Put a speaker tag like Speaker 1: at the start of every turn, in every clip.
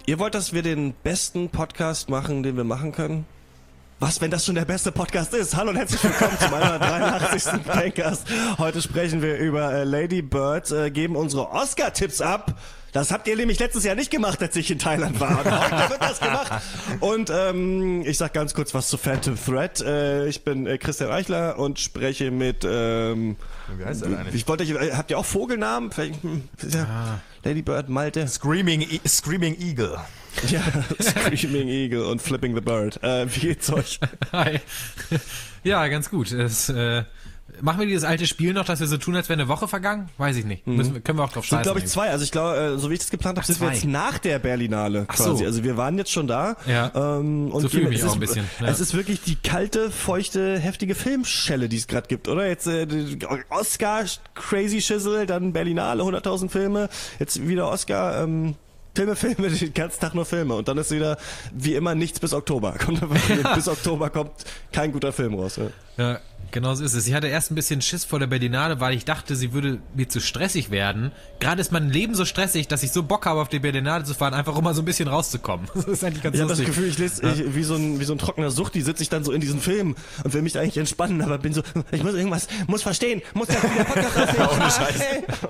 Speaker 1: Ihr wollt, dass wir den besten Podcast machen, den wir machen können? Was, wenn das schon der beste Podcast ist? Hallo und herzlich willkommen zu meiner 83. Pancast. Heute sprechen wir über Lady Bird, geben unsere Oscar-Tipps ab. Das habt ihr nämlich letztes Jahr nicht gemacht, als ich in Thailand war. Und heute wird das gemacht. Und ich sag ganz kurz was zu Phantom Thread. Ich bin Christian Eichler und spreche mit...
Speaker 2: Wie heißt der eigentlich?
Speaker 1: Habt ihr auch Vogelnamen? Lady Bird, Malte?
Speaker 2: Screaming Eagle.
Speaker 1: Ja, Screaming Eagle und Flipping the Bird. Wie geht's euch?
Speaker 3: Hi. Ja, ganz gut. Machen wir dieses alte Spiel noch, dass wir so tun, als wäre eine Woche vergangen? Weiß ich nicht. Können wir auch drauf scheißen.
Speaker 1: Sind, glaube ich, 2. Also ich glaube, so wie ich das geplant habe, sind wir jetzt nach der Berlinale quasi.
Speaker 3: So.
Speaker 1: Also wir waren jetzt schon da.
Speaker 3: Ja.
Speaker 1: Und
Speaker 3: so fühle ich mich auch ein bisschen. Ja.
Speaker 1: Es ist wirklich die kalte, feuchte, heftige Filmschelle, die es gerade gibt, oder? Jetzt Oscar, Crazy Shizzle, dann Berlinale, 100.000 Filme. Jetzt wieder Oscar, Filme, den ganzen Tag nur Filme. Und dann ist wieder, wie immer, nichts bis Oktober. Bis Oktober kommt kein guter Film raus.
Speaker 3: Ja, genau so ist es. Ich hatte erst ein bisschen Schiss vor der Berlinale, weil ich dachte, sie würde mir zu stressig werden. Gerade ist mein Leben so stressig, dass ich so Bock habe, auf die Berlinale zu fahren, einfach um mal so ein bisschen rauszukommen. Das ist eigentlich ganz lustig.
Speaker 1: Ich habe das Gefühl, wie so ein trockener Sucht, die sitze ich dann so in diesen Filmen und will mich eigentlich entspannen, aber bin so, ich muss irgendwas, muss verstehen, muss ja wieder Podcast aufnehmen.
Speaker 2: Ohne Scheiß.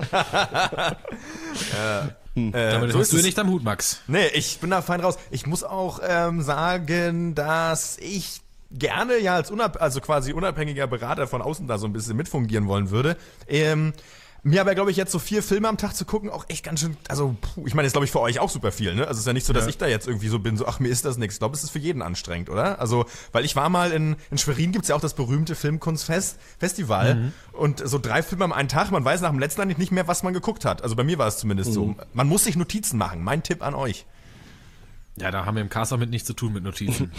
Speaker 3: Damit
Speaker 2: so
Speaker 3: hast du nicht am Hut, Max.
Speaker 2: Nee, ich bin da fein raus. Ich muss auch sagen, dass ich gerne ja als quasi unabhängiger Berater von außen da so ein bisschen mitfungieren wollen würde. Mir aber, glaube ich, jetzt so 4 Filme am Tag zu gucken, auch echt ganz schön, also, ich meine, ist, glaube ich, für euch auch super viel, ne? Also, es ist ja nicht so, dass ich da jetzt irgendwie so bin, so, ach, mir ist das nichts. Ich glaube, es ist für jeden anstrengend, oder? Also, weil ich war mal in Schwerin, gibt's ja auch das berühmte Filmkunstfestival und so 3 Filme am einen Tag, man weiß nach dem letzten eigentlich nicht mehr, was man geguckt hat. Also, bei mir war es zumindest so. Man muss sich Notizen machen. Mein Tipp an euch.
Speaker 3: Ja, da haben wir im Cast auch mit nichts zu tun mit Notizen.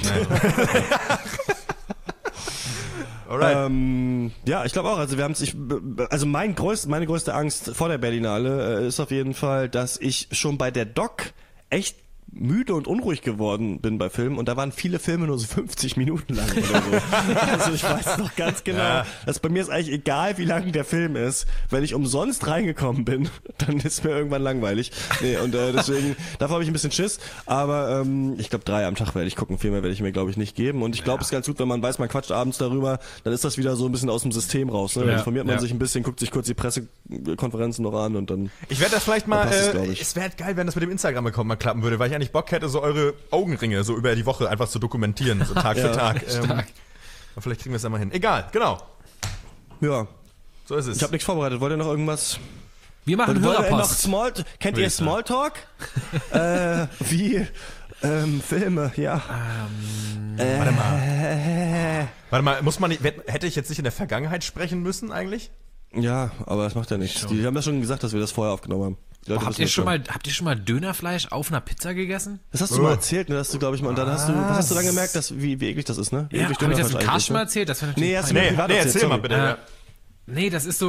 Speaker 1: Ja, ich glaube auch. Also meine größte Angst vor der Berlinale ist auf jeden Fall, dass ich schon bei der Doc echt müde und unruhig geworden bin bei Filmen und da waren viele Filme nur so 50 Minuten lang oder so. Also ich weiß noch ganz genau, dass bei mir ist eigentlich egal, wie lang der Film ist. Wenn ich umsonst reingekommen bin, dann ist mir irgendwann langweilig. Nee, und deswegen, davor habe ich ein bisschen Schiss, aber ich glaube 3 am Tag werde ich gucken, viel mehr werde ich mir glaube ich nicht geben und ich glaube es ist ganz gut, wenn man weiß, man quatscht abends darüber, dann ist das wieder so ein bisschen aus dem System raus. Ne? Dann informiert man sich ein bisschen, guckt sich kurz die Pressekonferenzen noch an und dann...
Speaker 2: Ich werde das vielleicht mal, es wäre halt geil, wenn das mit dem Instagram-Account mal klappen würde, weil ich eigentlich Bock hätte, so eure Augenringe so über die Woche einfach zu dokumentieren, so Tag für Tag. Vielleicht kriegen wir es ja mal hin. Egal, genau.
Speaker 1: Ja.
Speaker 2: So ist es.
Speaker 1: Ich habe nichts vorbereitet. Wollt ihr noch irgendwas?
Speaker 3: Wir machen Hörerpost.
Speaker 1: Kennt ihr Smalltalk? Wie Filme, ja.
Speaker 2: Warte mal, hätte ich jetzt nicht in der Vergangenheit sprechen müssen eigentlich?
Speaker 1: Ja, aber das macht ja nichts. Die haben ja schon gesagt, dass wir das vorher aufgenommen haben.
Speaker 3: Habt ihr schon mal Dönerfleisch auf einer Pizza gegessen?
Speaker 1: Das hast du mal erzählt, ne? Dass du, glaube ich, mal, und dann was hast du dann gemerkt, wie eklig das ist, ne?
Speaker 3: Ja, hab ich das im Cast schon mal erzählt? Das
Speaker 1: nee, erzähl mal bitte.
Speaker 3: Nee, das ist so,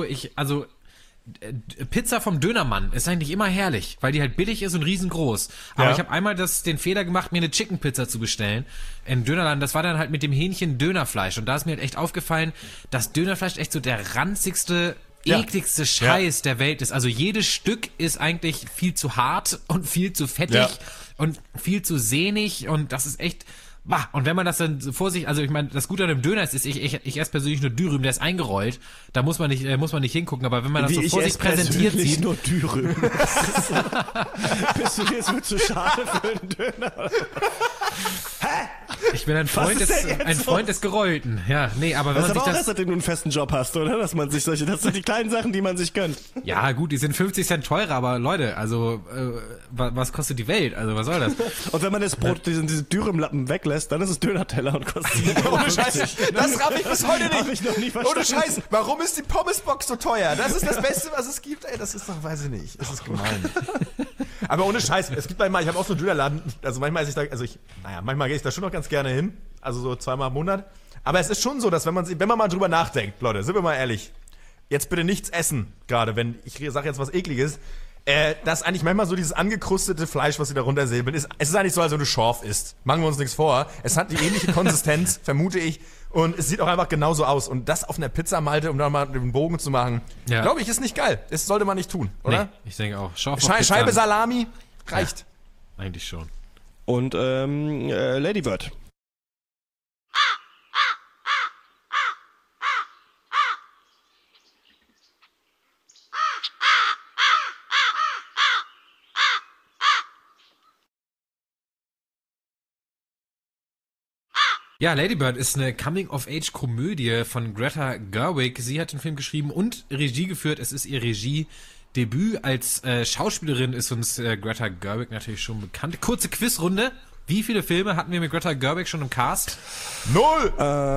Speaker 3: Pizza vom Dönermann ist eigentlich immer herrlich, weil die halt billig ist und riesengroß. Aber ich habe einmal den Fehler gemacht, mir eine Chicken Pizza zu bestellen in Dönerland. Das war dann halt mit dem Hähnchen Dönerfleisch. Und da ist mir halt echt aufgefallen, dass Dönerfleisch echt so der ranzigste, ekligste Scheiß der Welt ist. Also jedes Stück ist eigentlich viel zu hart und viel zu fettig und viel zu sehnig und das ist echt... Bah, und wenn man das dann vor sich, also ich meine, das Gute an dem Döner ist, ich esse persönlich nur Dürüm, der ist eingerollt, da muss man nicht hingucken, aber wenn man das so vor sich präsentiert sieht.
Speaker 1: Nur Dürüm. Bist du jetzt mit zu schade für einen Döner? Hä?
Speaker 3: Ich bin ein Freund des Gerollten. Ja, nee, aber wenn
Speaker 1: das
Speaker 3: man sich
Speaker 1: das... Seitdem du einen festen Job hast, oder? Dass man sich das sind die kleinen Sachen, die man sich gönnt.
Speaker 3: Ja, gut, die sind 50 Cent teurer, aber Leute, also, was kostet die Welt? Also, was soll das?
Speaker 1: Und wenn man das Brot, diese Dürümlappen weglässt, dann ist es Döner-Teller und kostet
Speaker 2: ohne Scheiß, das raff ich bis heute nicht.
Speaker 1: Hab ich noch nie verstanden.
Speaker 2: Ohne Scheiß, warum ist die Pommesbox so teuer? Das ist das Beste, was es gibt. Ey, das ist doch, weiß ich nicht. Das ist gemein. Aber ohne Scheiß, es gibt manchmal, ich habe auch so einen Dönerladen, also manchmal manchmal gehe ich da schon noch ganz gerne hin, also so 2-mal im Monat. Aber es ist schon so, dass wenn man mal drüber nachdenkt, Leute, sind wir mal ehrlich, jetzt bitte nichts essen, gerade wenn, ich sage jetzt was Ekliges, dass eigentlich manchmal so dieses angekrustete Fleisch, was sie da runtersäbeln, es ist eigentlich so, als wenn du Schorf isst. Machen wir uns nichts vor. Es hat die ähnliche Konsistenz, vermute ich. Und es sieht auch einfach genauso aus. Und das auf einer Pizza, Malte, um da mal den Bogen zu machen, glaube ich, ist nicht geil. Das sollte man nicht tun, oder?
Speaker 3: Nee, ich denke auch.
Speaker 2: Scheibe Salami reicht.
Speaker 3: eigentlich schon.
Speaker 1: Und Lady Bird.
Speaker 3: Ja, Lady Bird ist eine Coming-of-Age-Komödie von Greta Gerwig. Sie hat den Film geschrieben und Regie geführt. Es ist ihr Regiedebüt. Als Schauspielerin ist uns Greta Gerwig natürlich schon bekannt. Kurze Quizrunde. Wie viele Filme hatten wir mit Greta Gerwig schon im Cast?
Speaker 2: 0!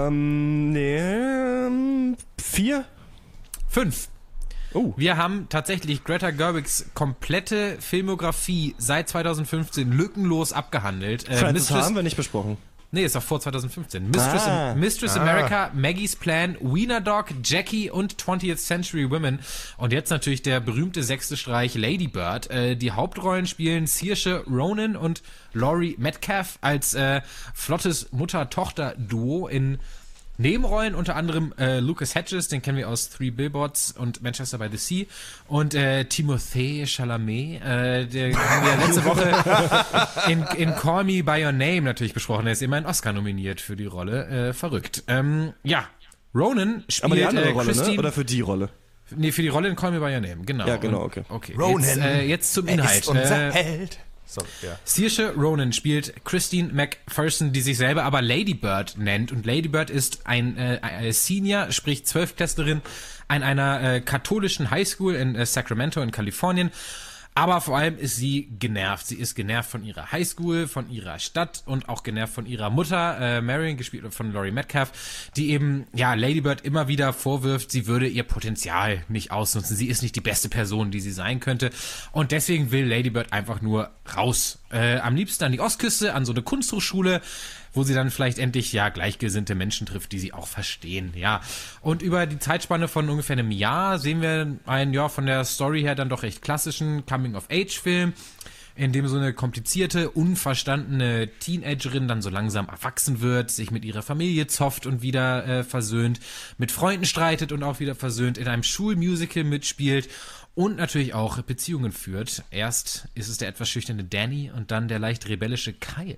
Speaker 1: 4?
Speaker 3: 5.
Speaker 1: Oh.
Speaker 3: Wir haben tatsächlich Greta Gerwigs komplette Filmografie seit 2015 lückenlos abgehandelt.
Speaker 1: Frances haben wir nicht besprochen.
Speaker 3: Nee, ist auch vor 2015. Mistress America, Maggie's Plan, Wiener Dog, Jackie und 20th Century Women. Und jetzt natürlich der berühmte 6. Streich Lady Bird. Die Hauptrollen spielen Saoirse Ronan und Laurie Metcalf als flottes Mutter-Tochter-Duo in Nebenrollen, unter anderem Lucas Hedges, den kennen wir aus 3 Billboards und Manchester by the Sea, und Timothée Chalamet, den haben wir letzte Woche in Call Me By Your Name natürlich besprochen. Er ist immer einen Oscar nominiert für die Rolle. Verrückt. Ja, Ronan spielt
Speaker 1: aber die andere Rolle,
Speaker 3: Christine,
Speaker 1: ne? Oder für die Rolle?
Speaker 3: Nee, für die Rolle in Call Me By Your Name, genau.
Speaker 1: Ja, genau, okay.
Speaker 2: Ronan,
Speaker 3: jetzt zum Inhalt.
Speaker 2: ist unser Held. Sorry, ja.
Speaker 3: Saoirse Ronan spielt Christine McPherson, die sich selber aber Lady Bird nennt. Und Lady Bird ist ein Senior, sprich 12-Klässlerin an einer katholischen Highschool in Sacramento in Kalifornien. Aber vor allem ist sie genervt. Sie ist genervt von ihrer Highschool, von ihrer Stadt und auch genervt von ihrer Mutter, Marion, gespielt von Laurie Metcalf, die eben, ja, Lady Bird immer wieder vorwirft, sie würde ihr Potenzial nicht ausnutzen. Sie ist nicht die beste Person, die sie sein könnte. Und deswegen will Lady Bird einfach nur raus. Am liebsten an die Ostküste, an so eine Kunsthochschule, wo sie dann vielleicht endlich, ja, gleichgesinnte Menschen trifft, die sie auch verstehen, ja. Und über die Zeitspanne von ungefähr einem Jahr sehen wir einen, ja, von der Story her dann doch recht klassischen Coming-of-Age-Film, in dem so eine komplizierte, unverstandene Teenagerin dann so langsam erwachsen wird, sich mit ihrer Familie zofft und wieder versöhnt, mit Freunden streitet und auch wieder versöhnt, in einem Schulmusical mitspielt und natürlich auch Beziehungen führt. Erst ist es der etwas schüchterne Danny und dann der leicht rebellische Kyle,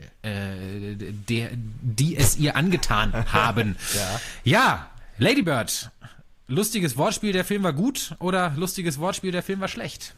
Speaker 3: die es ihr angetan haben. Ja, Lady Bird. Lustiges Wortspiel, der Film war gut, oder lustiges Wortspiel, der Film war schlecht?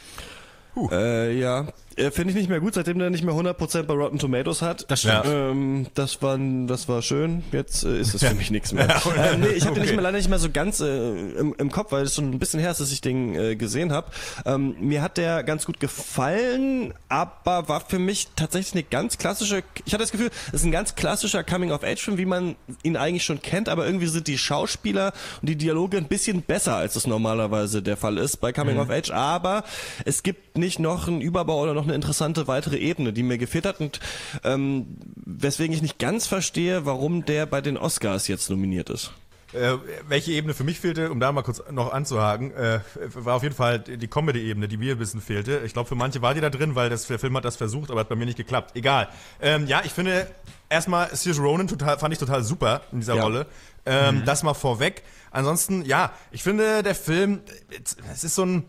Speaker 1: Ja, finde ich nicht mehr gut, seitdem der nicht mehr 100% bei Rotten Tomatoes hat.
Speaker 3: Das stimmt.
Speaker 1: Das war schön, jetzt ist es für mich nichts mehr. Nee, ich habe den leider nicht mehr so ganz im Kopf, weil es schon ein bisschen her ist, dass ich den gesehen habe. Mir hat der ganz gut gefallen, aber war für mich tatsächlich eine ganz klassische, ich hatte das Gefühl, es ist ein ganz klassischer Coming-of-Age-Film, wie man ihn eigentlich schon kennt, aber irgendwie sind die Schauspieler und die Dialoge ein bisschen besser, als es normalerweise der Fall ist bei Coming-of-Age, aber es gibt nicht noch einen Überbau oder noch eine interessante weitere Ebene, die mir gefehlt hat und weswegen ich nicht ganz verstehe, warum der bei den Oscars jetzt nominiert ist.
Speaker 2: Welche Ebene für mich fehlte, um da mal kurz noch anzuhaken, war auf jeden Fall die Comedy-Ebene, die mir ein bisschen fehlte. Ich glaube, für manche war die da drin, weil der Film hat das versucht, aber hat bei mir nicht geklappt. Egal. Ja, ich finde, erstmal Saoirse Ronan fand ich total super in dieser Rolle. Das mal vorweg. Ansonsten, ja, ich finde, der Film, es ist so ein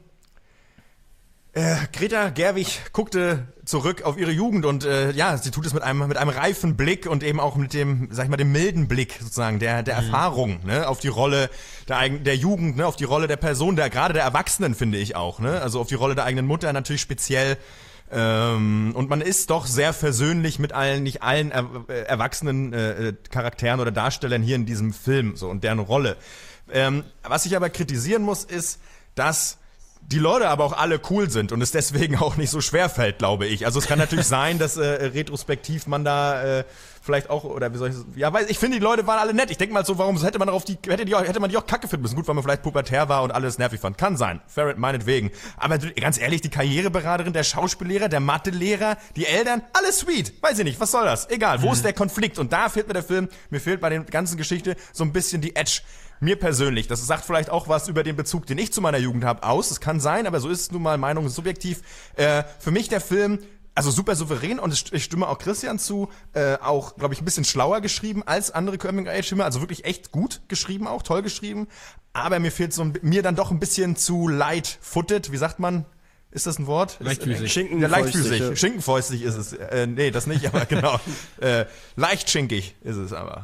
Speaker 2: Greta Gerwig guckte zurück auf ihre Jugend und ja, sie tut es mit einem reifen Blick und eben auch mit dem, sag ich mal, dem milden Blick sozusagen der Erfahrung, ne, auf die Rolle der Jugend, ne, auf die Rolle der Person, gerade der Erwachsenen, finde ich auch, ne, also auf die Rolle der eigenen Mutter natürlich speziell. Und man ist doch sehr versöhnlich mit nicht allen erwachsenen Charakteren oder Darstellern hier in diesem Film so und deren Rolle. Was ich aber kritisieren muss, ist, dass die Leute aber auch alle cool sind und es deswegen auch nicht so schwer fällt, glaube ich. Also es kann natürlich sein, dass retrospektiv man da vielleicht auch, oder wie soll ich das, ja, weil ich finde, die Leute waren alle nett. Ich denke mal so, warum hätte man die auch kacke finden müssen? Gut, weil man vielleicht pubertär war und alles nervig fand. Kann sein. Fair meinetwegen. Aber ganz ehrlich, die Karriereberaterin, der Schauspiellehrer, der Mathelehrer, die Eltern, alles sweet. Weiß ich nicht, was soll das? Egal, wo ist der Konflikt? Und da fehlt mir der Film, mir fehlt bei der ganzen Geschichte so ein bisschen die Edge. Mir persönlich, das sagt vielleicht auch was über den Bezug, den ich zu meiner Jugend habe, aus. Es kann sein, aber so ist es nun mal, Meinung ist subjektiv. Für mich der Film, also super souverän und ich stimme auch Christian zu, auch, glaube ich, ein bisschen schlauer geschrieben als andere Coming-of-Age-Filme, also wirklich echt gut geschrieben auch, toll geschrieben. Aber mir fehlt mir dann doch ein bisschen zu light-footed, wie sagt man? Ist das ein Wort?
Speaker 3: Leichtfüßig.
Speaker 2: Leichtfüßig. Schinkenfäustig ist es. Nee, das nicht, aber genau. Leicht schinkig ist es aber.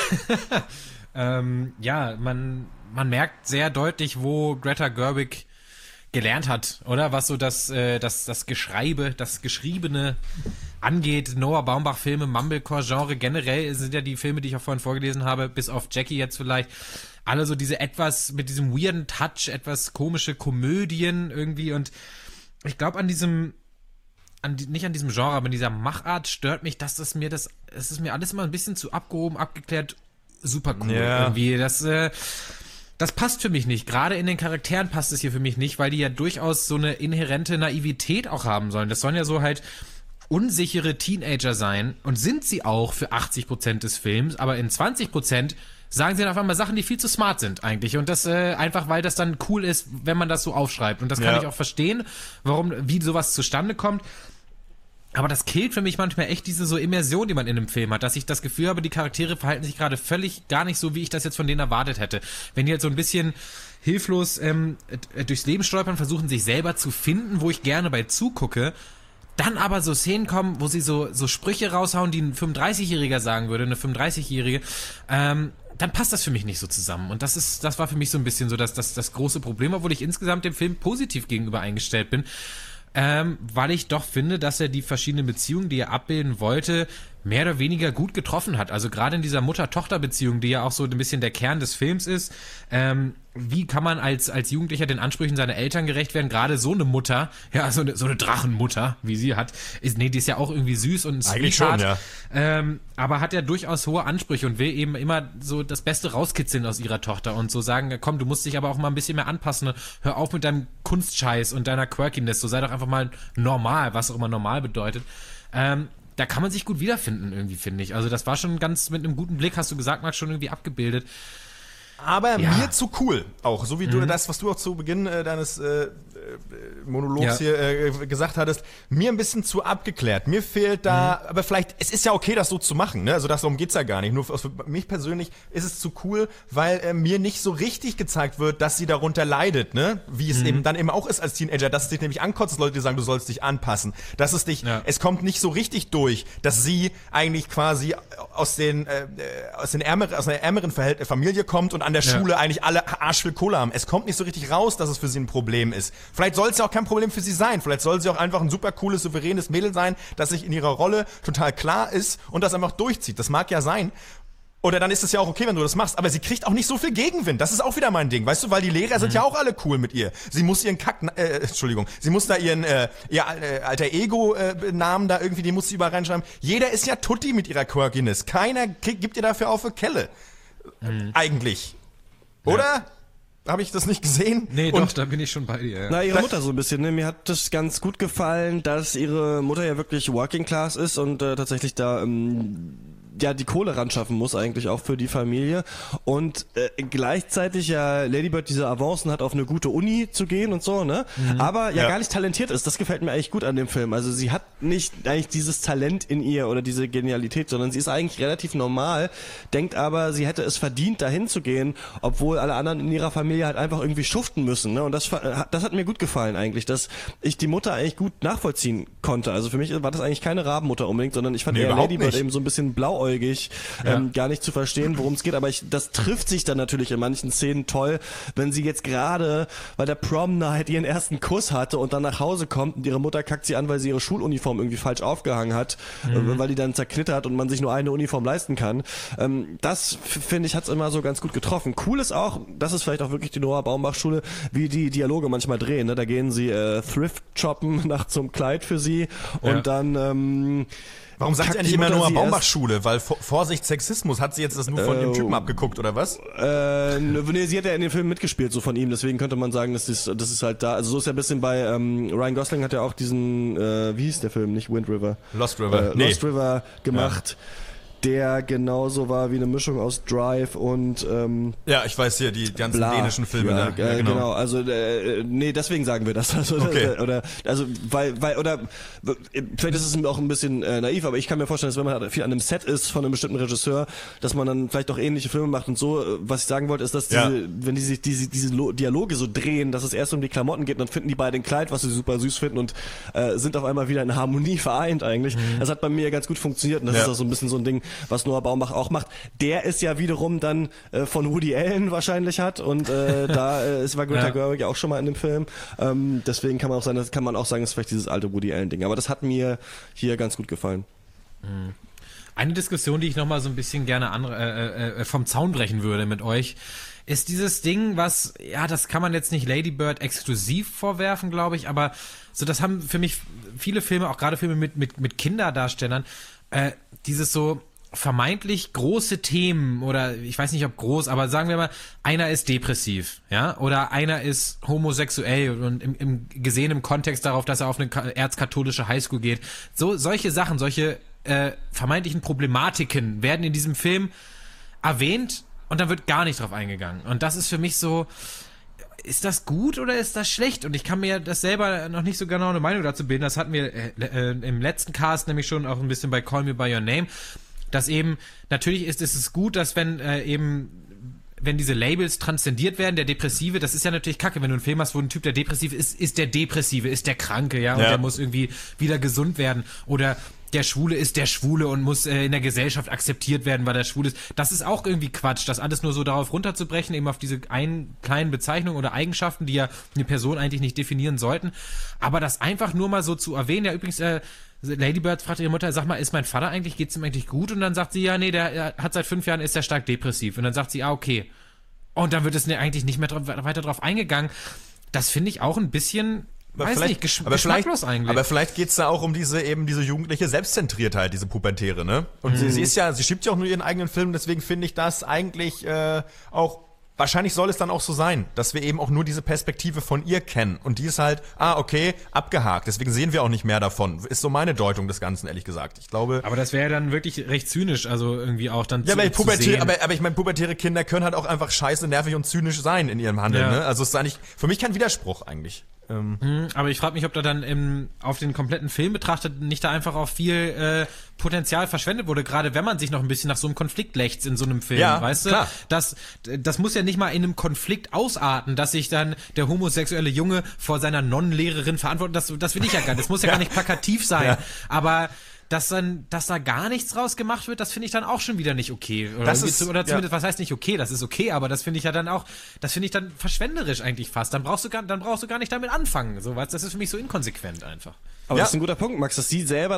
Speaker 3: Ja, man merkt sehr deutlich, wo Greta Gerwig gelernt hat, oder? Was so das Geschriebene angeht. Noah Baumbach-Filme, Mumblecore-Genre, generell sind ja die Filme, die ich auch vorhin vorgelesen habe, bis auf Jackie jetzt vielleicht, alle so diese etwas, mit diesem weirden Touch, etwas komische Komödien irgendwie, und ich glaube nicht an diesem Genre, aber an dieser Machart stört mich, dass es ist mir alles immer ein bisschen zu abgehoben, abgeklärt, super cool irgendwie. Das passt für mich nicht. Gerade in den Charakteren passt es hier für mich nicht, weil die ja durchaus so eine inhärente Naivität auch haben sollen. Das sollen ja so halt unsichere Teenager sein, und sind sie auch für 80% des Films, aber in 20% sagen sie dann auf einmal Sachen, die viel zu smart sind eigentlich, und das einfach, weil das dann cool ist, wenn man das so aufschreibt, und das kann ich auch verstehen, wie sowas zustande kommt. Aber das killt für mich manchmal echt diese so Immersion, die man in einem Film hat, dass ich das Gefühl habe, die Charaktere verhalten sich gerade völlig gar nicht so, wie ich das jetzt von denen erwartet hätte. Wenn die halt so ein bisschen hilflos durchs Leben stolpern, versuchen sich selber zu finden, wo ich gerne bei zugucke, dann aber so Szenen kommen, wo sie so Sprüche raushauen, die ein 35-Jähriger sagen würde, eine 35-Jährige, dann passt das für mich nicht so zusammen. Und das war für mich so ein bisschen so das große Problem, obwohl ich insgesamt dem Film positiv gegenüber eingestellt bin. Weil ich doch finde, dass er die verschiedenen Beziehungen, die er abbilden wollte, mehr oder weniger gut getroffen hat. Also gerade in dieser Mutter-Tochter-Beziehung, die ja auch so ein bisschen der Kern des Films ist, wie kann man als Jugendlicher den Ansprüchen seiner Eltern gerecht werden? Gerade so eine Mutter, ja, so eine Drachenmutter, wie sie hat, die ist ja auch irgendwie süß und
Speaker 2: eigentlich schon, ja.
Speaker 3: Aber hat ja durchaus hohe Ansprüche und will eben immer so das Beste rauskitzeln aus ihrer Tochter und so sagen, komm, du musst dich aber auch mal ein bisschen mehr anpassen, hör auf mit deinem Kunstscheiß und deiner Quirkiness, so sei doch einfach mal normal, was auch immer normal bedeutet. Da kann man sich gut wiederfinden irgendwie, finde ich. Also das war schon ganz mit einem guten Blick, hast du gesagt, Max, schon irgendwie abgebildet.
Speaker 2: Aber mir zu cool auch, so wie du das, was du auch zu Beginn deines Monologs hier gesagt hattest, mir ein bisschen zu abgeklärt. Mir fehlt da, aber vielleicht, es ist ja okay, das so zu machen, ne? Also darum geht's ja gar nicht. Nur für mich persönlich ist es zu cool, weil mir nicht so richtig gezeigt wird, dass sie darunter leidet, ne? Wie es eben dann eben auch ist als Teenager, dass es dich nämlich ankotzt, dass Leute dir sagen, du sollst dich anpassen. Dass es dich, es kommt nicht so richtig durch, dass sie eigentlich quasi aus einer ärmeren Familie kommt und an der Schule eigentlich alle Arsch viel Kohle haben. Es kommt nicht so richtig raus, dass es für sie ein Problem ist. Vielleicht soll es ja auch kein Problem für sie sein. Vielleicht soll sie auch einfach ein super cooles, souveränes Mädel sein, das sich in ihrer Rolle total klar ist und das einfach durchzieht. Das mag ja sein. Oder dann ist es ja auch okay, wenn du das machst. Aber sie kriegt auch nicht so viel Gegenwind. Das ist auch wieder mein Ding. Weißt du, weil die Lehrer sind ja auch alle cool mit ihr. Sie muss ihren sie muss da ihr alter Ego-Namen da irgendwie, die muss sie überall reinschreiben. Jeder ist ja Tutti mit ihrer Quirkiness. Keiner gibt ihr dafür auf für Kelle. Eigentlich. Oder? Habe ich das nicht gesehen?
Speaker 3: Nee, doch, da bin ich schon bei dir. Ja.
Speaker 1: Na, ihre Mutter so ein bisschen, ne? Mir hat das ganz gut gefallen, dass ihre Mutter ja wirklich Working Class ist und tatsächlich da die Kohle ran schaffen muss eigentlich auch für die Familie und gleichzeitig ja Lady Bird diese Avancen hat, auf eine gute Uni zu gehen und so, ne? Aber gar nicht talentiert ist. Das gefällt mir eigentlich gut an dem Film. Also sie hat nicht eigentlich dieses Talent in ihr oder diese Genialität, sondern sie ist eigentlich relativ normal, denkt aber, sie hätte es verdient, dahin zu gehen, obwohl alle anderen in ihrer Familie halt einfach irgendwie schuften müssen, ne? Und das hat mir gut gefallen eigentlich, dass ich die Mutter eigentlich gut nachvollziehen konnte. Also für mich war das eigentlich keine Rabenmutter unbedingt, sondern ich fand eher Lady Bird eben so ein bisschen blauäugig, gar nicht zu verstehen, worum es geht, aber das trifft sich dann natürlich in manchen Szenen toll, wenn sie jetzt gerade bei der Prom Night ihren ersten Kuss hatte und dann nach Hause kommt und ihre Mutter kackt sie an, weil sie ihre Schuluniform irgendwie falsch aufgehangen hat, weil die dann zerknittert und man sich nur eine Uniform leisten kann. Das, finde ich, hat's immer so ganz gut getroffen. Cool ist auch, das ist vielleicht auch wirklich die Noah Baumbach-Schule, wie die Dialoge manchmal drehen, ne? Da gehen sie Thrift shoppen nach zum Kleid für sie und dann
Speaker 2: warum sagt sie eigentlich immer Noah Baumbach-Schule? Weil Vorsicht, Sexismus, hat sie jetzt das nur von dem Typen abgeguckt, oder was?
Speaker 1: Nee, sie hat ja in dem Film mitgespielt, so von ihm, deswegen könnte man sagen, das ist halt da, also so ist ja ein bisschen bei, Ryan Gosling hat ja auch diesen, wie hieß der Film, nicht Wind River?
Speaker 2: Lost River.
Speaker 1: Lost River gemacht. der genauso war wie eine Mischung aus Drive und
Speaker 2: ja, ich weiß hier, die ganzen dänischen Filme
Speaker 1: ja,
Speaker 2: da. Ja,
Speaker 1: genau. Also nee, deswegen sagen wir das. Also,
Speaker 2: okay.
Speaker 1: Vielleicht ist es auch ein bisschen naiv, aber ich kann mir vorstellen, dass wenn man viel an einem Set ist von einem bestimmten Regisseur, dass man dann vielleicht auch ähnliche Filme macht und so. Was ich sagen wollte, ist, dass wenn die sich diese Dialoge so drehen, dass es erst um die Klamotten geht, dann finden die beide ein Kleid, was sie super süß finden und sind auf einmal wieder in Harmonie vereint eigentlich. Das hat bei mir ganz gut funktioniert und das ist auch so ein bisschen so ein Ding, was Noah Baumbach auch macht. Der ist ja wiederum dann von Woody Allen wahrscheinlich hat und war Greta Gerwig ja auch schon mal in dem Film. Deswegen kann man auch sagen, das ist vielleicht dieses alte Woody Allen Ding. Aber das hat mir hier ganz gut gefallen.
Speaker 3: Eine Diskussion, die ich nochmal so ein bisschen gerne vom Zaun brechen würde mit euch, ist dieses Ding, was, ja, das kann man jetzt nicht Lady Bird exklusiv vorwerfen, glaube ich, aber so, das haben für mich viele Filme, auch gerade Filme mit Kinderdarstellern, dieses so vermeintlich große Themen oder ich weiß nicht, ob groß, aber sagen wir mal, einer ist depressiv, ja, oder einer ist homosexuell und im gesehen im Kontext darauf, dass er auf eine erzkatholische Highschool geht. So, solche Sachen, solche vermeintlichen Problematiken werden in diesem Film erwähnt und dann wird gar nicht drauf eingegangen. Und das ist für mich so, ist das gut oder ist das schlecht? Und ich kann mir das selber noch nicht so genau eine Meinung dazu bilden. Das hatten wir im letzten Cast nämlich schon auch ein bisschen bei Call Me By Your Name, dass eben, natürlich ist es gut, dass wenn diese Labels transzendiert werden, der Depressive, das ist ja natürlich kacke, wenn du einen Film hast, wo ein Typ, der depressiv ist der Depressive, ist der Kranke, ja, und der muss irgendwie wieder gesund werden. Oder der Schwule ist der Schwule und muss in der Gesellschaft akzeptiert werden, weil er schwul ist. Das ist auch irgendwie Quatsch, das alles nur so darauf runterzubrechen, eben auf diese einen kleinen Bezeichnungen oder Eigenschaften, die ja eine Person eigentlich nicht definieren sollten. Aber das einfach nur mal so zu erwähnen, ja übrigens, Lady Bird fragt ihre Mutter, sag mal, ist mein Vater eigentlich, geht's ihm eigentlich gut? Und dann sagt sie, ja, nee, der hat seit 5 Jahren, ist der stark depressiv. Und dann sagt sie, okay. Und dann wird es eigentlich nicht mehr weiter drauf eingegangen. Das finde ich auch ein bisschen, geschmacklos eigentlich.
Speaker 2: Aber vielleicht geht's da auch um diese jugendliche Selbstzentriertheit, diese Pubertäre, ne? Und sie schiebt ja auch nur ihren eigenen Film, deswegen finde ich das eigentlich auch. Wahrscheinlich soll es dann auch so sein, dass wir eben auch nur diese Perspektive von ihr kennen. Und die ist halt, okay, abgehakt. Deswegen sehen wir auch nicht mehr davon. Ist so meine Deutung des Ganzen, ehrlich gesagt. Ich glaube.
Speaker 3: Aber das wäre dann wirklich recht zynisch, also irgendwie auch dann
Speaker 2: zu sehen. Aber ich meine, pubertäre Kinder können halt auch einfach scheiße, nervig und zynisch sein in ihrem Handeln. Ne? Also es ist eigentlich für mich kein Widerspruch eigentlich.
Speaker 3: Aber ich frage mich, ob da dann auf den kompletten Film betrachtet nicht da einfach auch viel Potenzial verschwendet wurde, gerade wenn man sich noch ein bisschen nach so einem Konflikt lechzt in so einem Film, weißt du?
Speaker 2: Klar.
Speaker 3: Das muss ja nicht mal in einem Konflikt ausarten, dass sich dann der homosexuelle Junge vor seiner Nonnenlehrerin verantwortet. Das will ich ja gar nicht. Das muss ja gar nicht plakativ sein. Ja. Aber dass da gar nichts draus gemacht wird, das finde ich dann auch schon wieder nicht okay. Oder zumindest, was heißt nicht okay? Das ist okay, aber das finde ich ja dann auch, das finde ich dann verschwenderisch eigentlich fast. Dann brauchst du gar nicht damit anfangen. So, das ist für mich so inkonsequent einfach.
Speaker 1: Aber das ist ein guter Punkt, Max, dass sie selber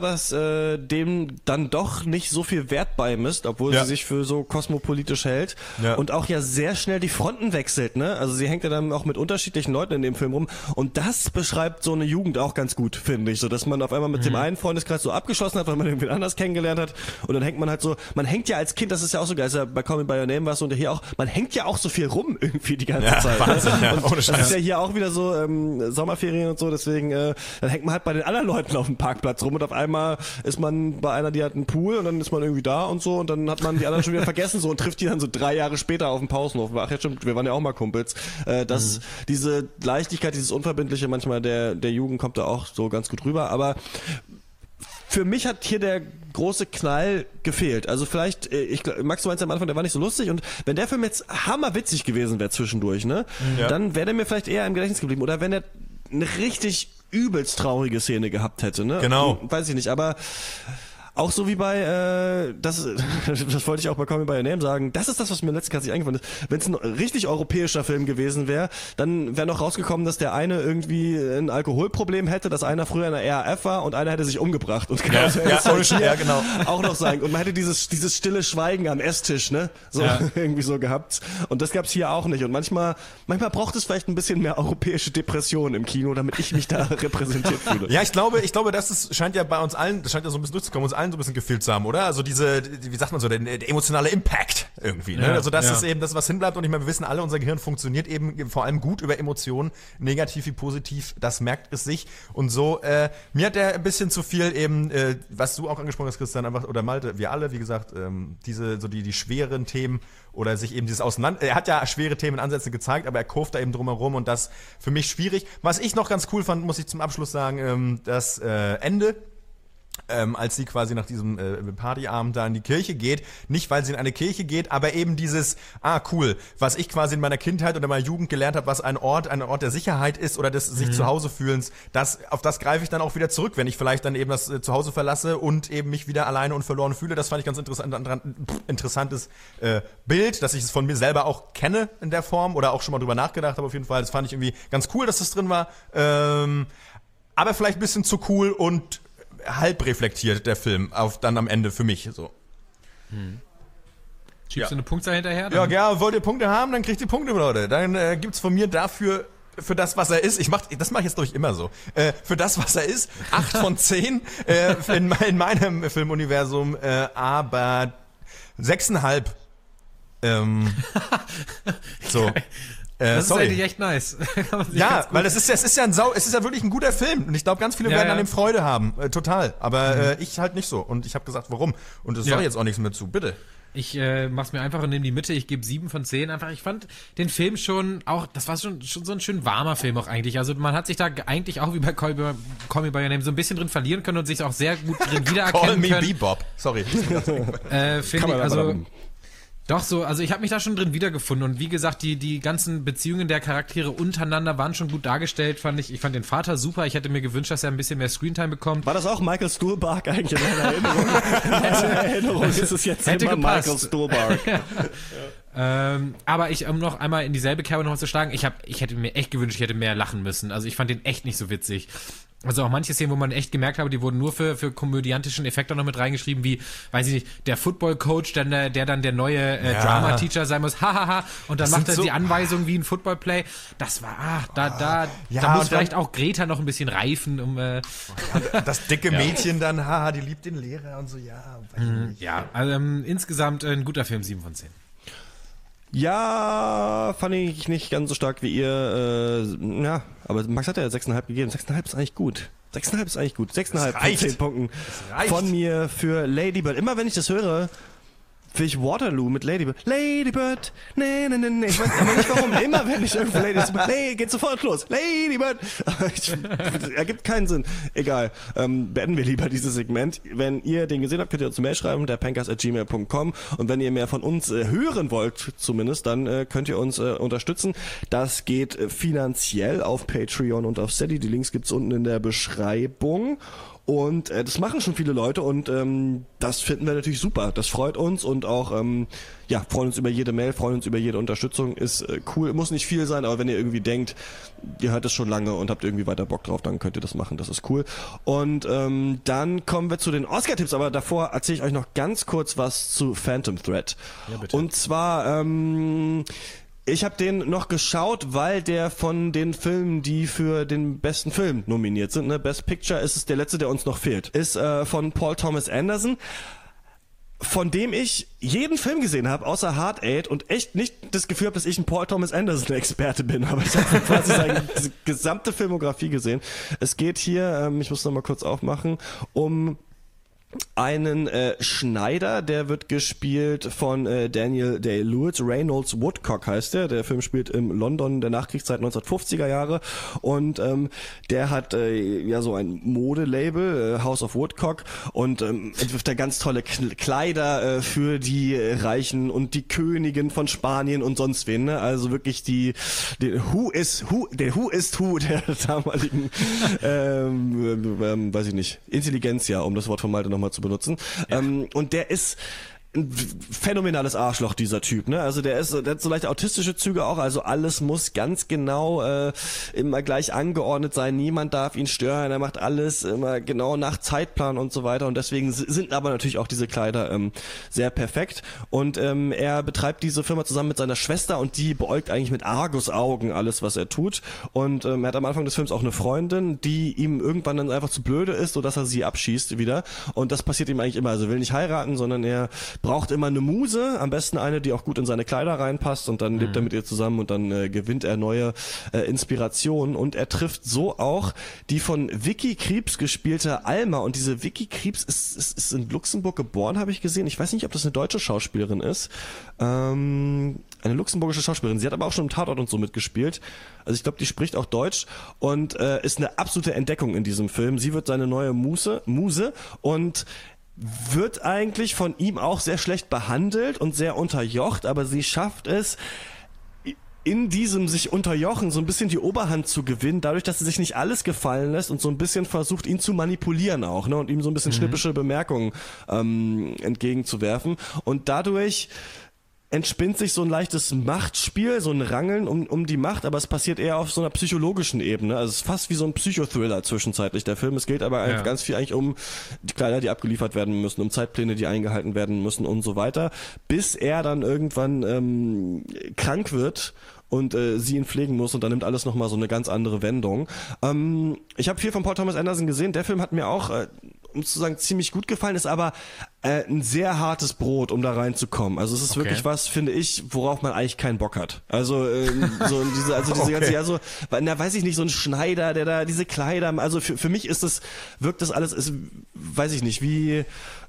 Speaker 1: dem dann doch nicht so viel Wert beimisst, obwohl sie sich für so kosmopolitisch hält und auch ja sehr schnell die Fronten wechselt, ne? Also sie hängt ja dann auch mit unterschiedlichen Leuten in dem Film rum und das beschreibt so eine Jugend auch ganz gut, finde ich, so dass man auf einmal mit dem einen Freundeskreis so abgeschlossen hat, weil man irgendwie anders kennengelernt hat und dann hängt man halt so, man hängt ja als Kind, das ist ja auch so geil, ist ja bei Call Me By Your Name war es und hier auch, man hängt ja auch so viel rum irgendwie die ganze Zeit.
Speaker 2: Wahnsinn,
Speaker 1: ne? Und das ist ja hier auch wieder so Sommerferien und so, deswegen dann hängt man halt bei den anderen Leuten auf dem Parkplatz rum und auf einmal ist man bei einer, die hat einen Pool und dann ist man irgendwie da und so und dann hat man die anderen schon wieder vergessen so und trifft die dann so 3 Jahre später auf dem Pausenhof. Ach ja, stimmt, wir waren ja auch mal Kumpels. Diese Leichtigkeit, dieses Unverbindliche manchmal der Jugend kommt da auch so ganz gut rüber, aber für mich hat hier der große Knall gefehlt. Also vielleicht, Max, du meinst am Anfang, der war nicht so lustig und wenn der Film jetzt hammerwitzig gewesen wäre zwischendurch, ne, dann wäre der mir vielleicht eher im Gedächtnis geblieben oder wenn er eine richtig übelst traurige Szene gehabt hätte, ne?
Speaker 2: Genau.
Speaker 1: Weiß ich nicht, aber auch so wie bei, das wollte ich auch bei Call Me By Your Name sagen, das ist das, was mir letztens nicht eingefallen ist. Wenn es ein richtig europäischer Film gewesen wäre, dann wäre noch rausgekommen, dass der eine irgendwie ein Alkoholproblem hätte, dass einer früher in der RAF war und einer hätte sich umgebracht. Und genau
Speaker 2: genau.
Speaker 1: Auch noch sein. Und man hätte dieses stille Schweigen am Esstisch, ne? So irgendwie so gehabt. Und das gab's hier auch nicht. Und manchmal braucht es vielleicht ein bisschen mehr europäische Depression im Kino, damit ich mich da repräsentiert fühle.
Speaker 2: Ja, ich glaube, das scheint ja bei uns allen, das scheint ja so ein bisschen durchzukommen, uns allen allen so ein bisschen gefehlt zu haben, oder? Also wie sagt man so, der emotionale Impact irgendwie, ne?
Speaker 3: Ja,
Speaker 2: Also das
Speaker 3: ja.
Speaker 2: ist eben das, was hinbleibt. Und ich meine, wir wissen alle, unser Gehirn funktioniert eben vor allem gut über Emotionen, negativ wie positiv, das merkt es sich. Und so, mir hat der ein bisschen zu viel eben, was du auch angesprochen hast, Christian, einfach, oder Malte, wir alle, wie gesagt, die schweren Themen oder sich eben er hat ja schwere Themen in Ansätzen gezeigt, aber er kurft da eben drumherum und das für mich schwierig. Was ich noch ganz cool fand, muss ich zum Abschluss sagen, das Ende, als sie quasi nach diesem Partyabend da in die Kirche geht, nicht weil sie in eine Kirche geht, aber eben dieses, cool, was ich quasi in meiner Kindheit oder meiner Jugend gelernt habe, was ein Ort der Sicherheit ist oder des sich zu Hause fühlens, auf das greife ich dann auch wieder zurück, wenn ich vielleicht dann eben das Zuhause verlasse und eben mich wieder alleine und verloren fühle. Das fand ich ganz interessantes Bild, dass ich es von mir selber auch kenne in der Form oder auch schon mal drüber nachgedacht habe auf jeden Fall. Das fand ich irgendwie ganz cool, dass das drin war. Aber vielleicht ein bisschen zu cool und halb reflektiert, der Film, dann am Ende für mich so.
Speaker 3: Schiebst du eine Punktzahl hinterher?
Speaker 2: Ja, wollt ihr Punkte haben, dann kriegt ihr Punkte, Leute. Dann gibt's von mir dafür, für das, was er ist, das mache ich jetzt, glaube ich, immer so, für das, was er ist, 8 von 10 in meinem Filmuniversum, aber 6,5. So.
Speaker 3: Das
Speaker 2: sorry.
Speaker 3: ist eigentlich echt nice.
Speaker 2: Ja, weil es ist ja wirklich ein guter Film und ich glaube, ganz viele werden an dem Freude haben, total. Aber ich halt nicht so und ich habe gesagt, warum? Und es soll jetzt auch nichts mehr zu, bitte.
Speaker 3: Ich mach's mir einfach und nehme die Mitte. Ich gebe 7 von 10. Einfach, ich fand den Film schon auch, das war schon so ein schön warmer Film auch eigentlich. Also man hat sich da eigentlich auch wie bei Call Me By Your Name so ein bisschen drin verlieren können und sich auch sehr gut drin wiedererkennen können.
Speaker 2: Call Me Bebop. Sorry.
Speaker 3: Finde ich, also doch so, also ich habe mich da schon drin wiedergefunden und wie gesagt, die ganzen Beziehungen der Charaktere untereinander waren schon gut dargestellt, fand ich. Ich fand den Vater super, ich hätte mir gewünscht, dass er ein bisschen mehr Screentime bekommt.
Speaker 1: War das auch Michael Stuhlbarg eigentlich in deiner Erinnerung? In meiner Erinnerung ist es jetzt
Speaker 3: hätte
Speaker 1: immer
Speaker 3: gepasst.
Speaker 1: Michael Stuhlbarg.
Speaker 3: Aber um noch einmal in dieselbe Kerbe noch zu schlagen, ich hätte mir echt gewünscht, ich hätte mehr lachen müssen. Also ich fand den echt nicht so witzig. Also auch manche Szenen, wo man echt gemerkt habe, die wurden nur für komödiantischen Effekt auch noch mit reingeschrieben, wie, weiß ich nicht, der Football-Coach, der dann der neue Drama-Teacher sein muss, hahaha, und dann macht er die Anweisung wie ein Football-Play. Das war, da muss vielleicht auch Greta noch ein bisschen reifen,
Speaker 2: das dicke Mädchen dann, die liebt den Lehrer und so,
Speaker 3: also insgesamt ein guter Film, 7 von 10.
Speaker 1: Ja, fand ich nicht ganz so stark wie ihr. Aber Max hat ja 6,5 gegeben. 6,5 ist eigentlich gut. 6,5 ist eigentlich gut. 6,5 von 10 Punkten von mir für Lady Bird. Immer wenn ich das höre, finde ich Waterloo mit Lady Bird. Lady Bird, nee. Ich weiß aber nicht warum. Immer wenn ich irgendwo Lady Bird, geht sofort los. Lady Bird. Ergibt keinen Sinn. Egal. Beenden wir lieber dieses Segment. Wenn ihr den gesehen habt, könnt ihr uns eine Mail schreiben, derpankers@gmail.com. Und wenn ihr mehr von uns hören wollt, zumindest, dann könnt ihr uns unterstützen. Das geht finanziell auf Patreon und auf Steady. Die Links gibt's unten in der Beschreibung. Und das machen schon viele Leute und das finden wir natürlich super. Das freut uns und auch freuen uns über jede Mail, freuen uns über jede Unterstützung. Ist cool, muss nicht viel sein, aber wenn ihr irgendwie denkt, ihr hört es schon lange und habt irgendwie weiter Bock drauf, dann könnt ihr das machen. Das ist cool. Und dann kommen wir zu den Oscar-Tipps, aber davor erzähle ich euch noch ganz kurz was zu Phantom Thread. Ja, bitte. Und zwar ich habe den noch geschaut, weil der von den Filmen, die für den besten Film nominiert sind, ne, Best Picture, ist es der letzte, der uns noch fehlt. Ist von Paul Thomas Anderson, von dem ich jeden Film gesehen habe, außer Hard Eight und echt nicht das Gefühl habe, dass ich ein Paul Thomas Anderson-Experte bin, aber ich habe quasi seine gesamte Filmografie gesehen. Es geht hier, ich muss noch mal kurz aufmachen, um einen Schneider, der wird gespielt von Daniel Day-Lewis. Reynolds Woodcock heißt der. Der Film spielt im London der Nachkriegszeit 1950er Jahre und der hat so ein Modelabel, House of Woodcock, und entwirft da ganz tolle Kleider für die Reichen und die Königin von Spanien und sonst wen. Ne? Also wirklich der Who is Who der damaligen weiß ich nicht, Intelligenz, um das Wort von Malte nochmal zu benutzen. Ja. Und der ist ein phänomenales Arschloch, dieser Typ, ne? Also der hat so leicht autistische Züge auch, also alles muss ganz genau immer gleich angeordnet sein, niemand darf ihn stören, er macht alles immer genau nach Zeitplan und so weiter und deswegen sind aber natürlich auch diese Kleider sehr perfekt und er betreibt diese Firma zusammen mit seiner Schwester und die beäugt eigentlich mit Argusaugen alles, was er tut und er hat am Anfang des Films auch eine Freundin, die ihm irgendwann dann einfach zu blöde ist, sodass er sie abschießt wieder und das passiert ihm eigentlich immer, also will nicht heiraten, sondern er braucht immer eine Muse, am besten eine, die auch gut in seine Kleider reinpasst und dann lebt er mit ihr zusammen und dann gewinnt er neue Inspirationen und er trifft so auch die von Vicky Krieps gespielte Alma und diese Vicky Krieps ist in Luxemburg geboren, habe ich gesehen. Ich weiß nicht, ob das eine deutsche Schauspielerin ist. Eine luxemburgische Schauspielerin. Sie hat aber auch schon im Tatort und so mitgespielt. Also ich glaube, die spricht auch Deutsch und ist eine absolute Entdeckung in diesem Film. Sie wird seine neue Muse und wird eigentlich von ihm auch sehr schlecht behandelt und sehr unterjocht, aber sie schafft es, in diesem sich unterjochen so ein bisschen die Oberhand zu gewinnen, dadurch, dass sie sich nicht alles gefallen lässt und so ein bisschen versucht, ihn zu manipulieren auch, ne, und ihm so ein bisschen schnippische Bemerkungen entgegenzuwerfen. Und dadurch entspinnt sich so ein leichtes Machtspiel, so ein Rangeln um die Macht, aber es passiert eher auf so einer psychologischen Ebene. Also es ist fast wie so ein Psychothriller zwischenzeitlich, der Film. Es geht aber ganz viel eigentlich um die Kleider, die abgeliefert werden müssen, um Zeitpläne, die eingehalten werden müssen und so weiter, bis er dann irgendwann krank wird und sie ihn pflegen muss und dann nimmt alles nochmal so eine ganz andere Wendung. Ich habe viel von Paul Thomas Anderson gesehen. Der Film hat mir auch, um zu sagen, ziemlich gut gefallen, ist aber ein sehr hartes Brot, um da reinzukommen. Also es ist wirklich was, finde ich, worauf man eigentlich keinen Bock hat. Also diese ganze, ja so, na weiß ich nicht, so ein Schneider, der da diese Kleider, also für mich wirkt das alles, weiß ich nicht, wie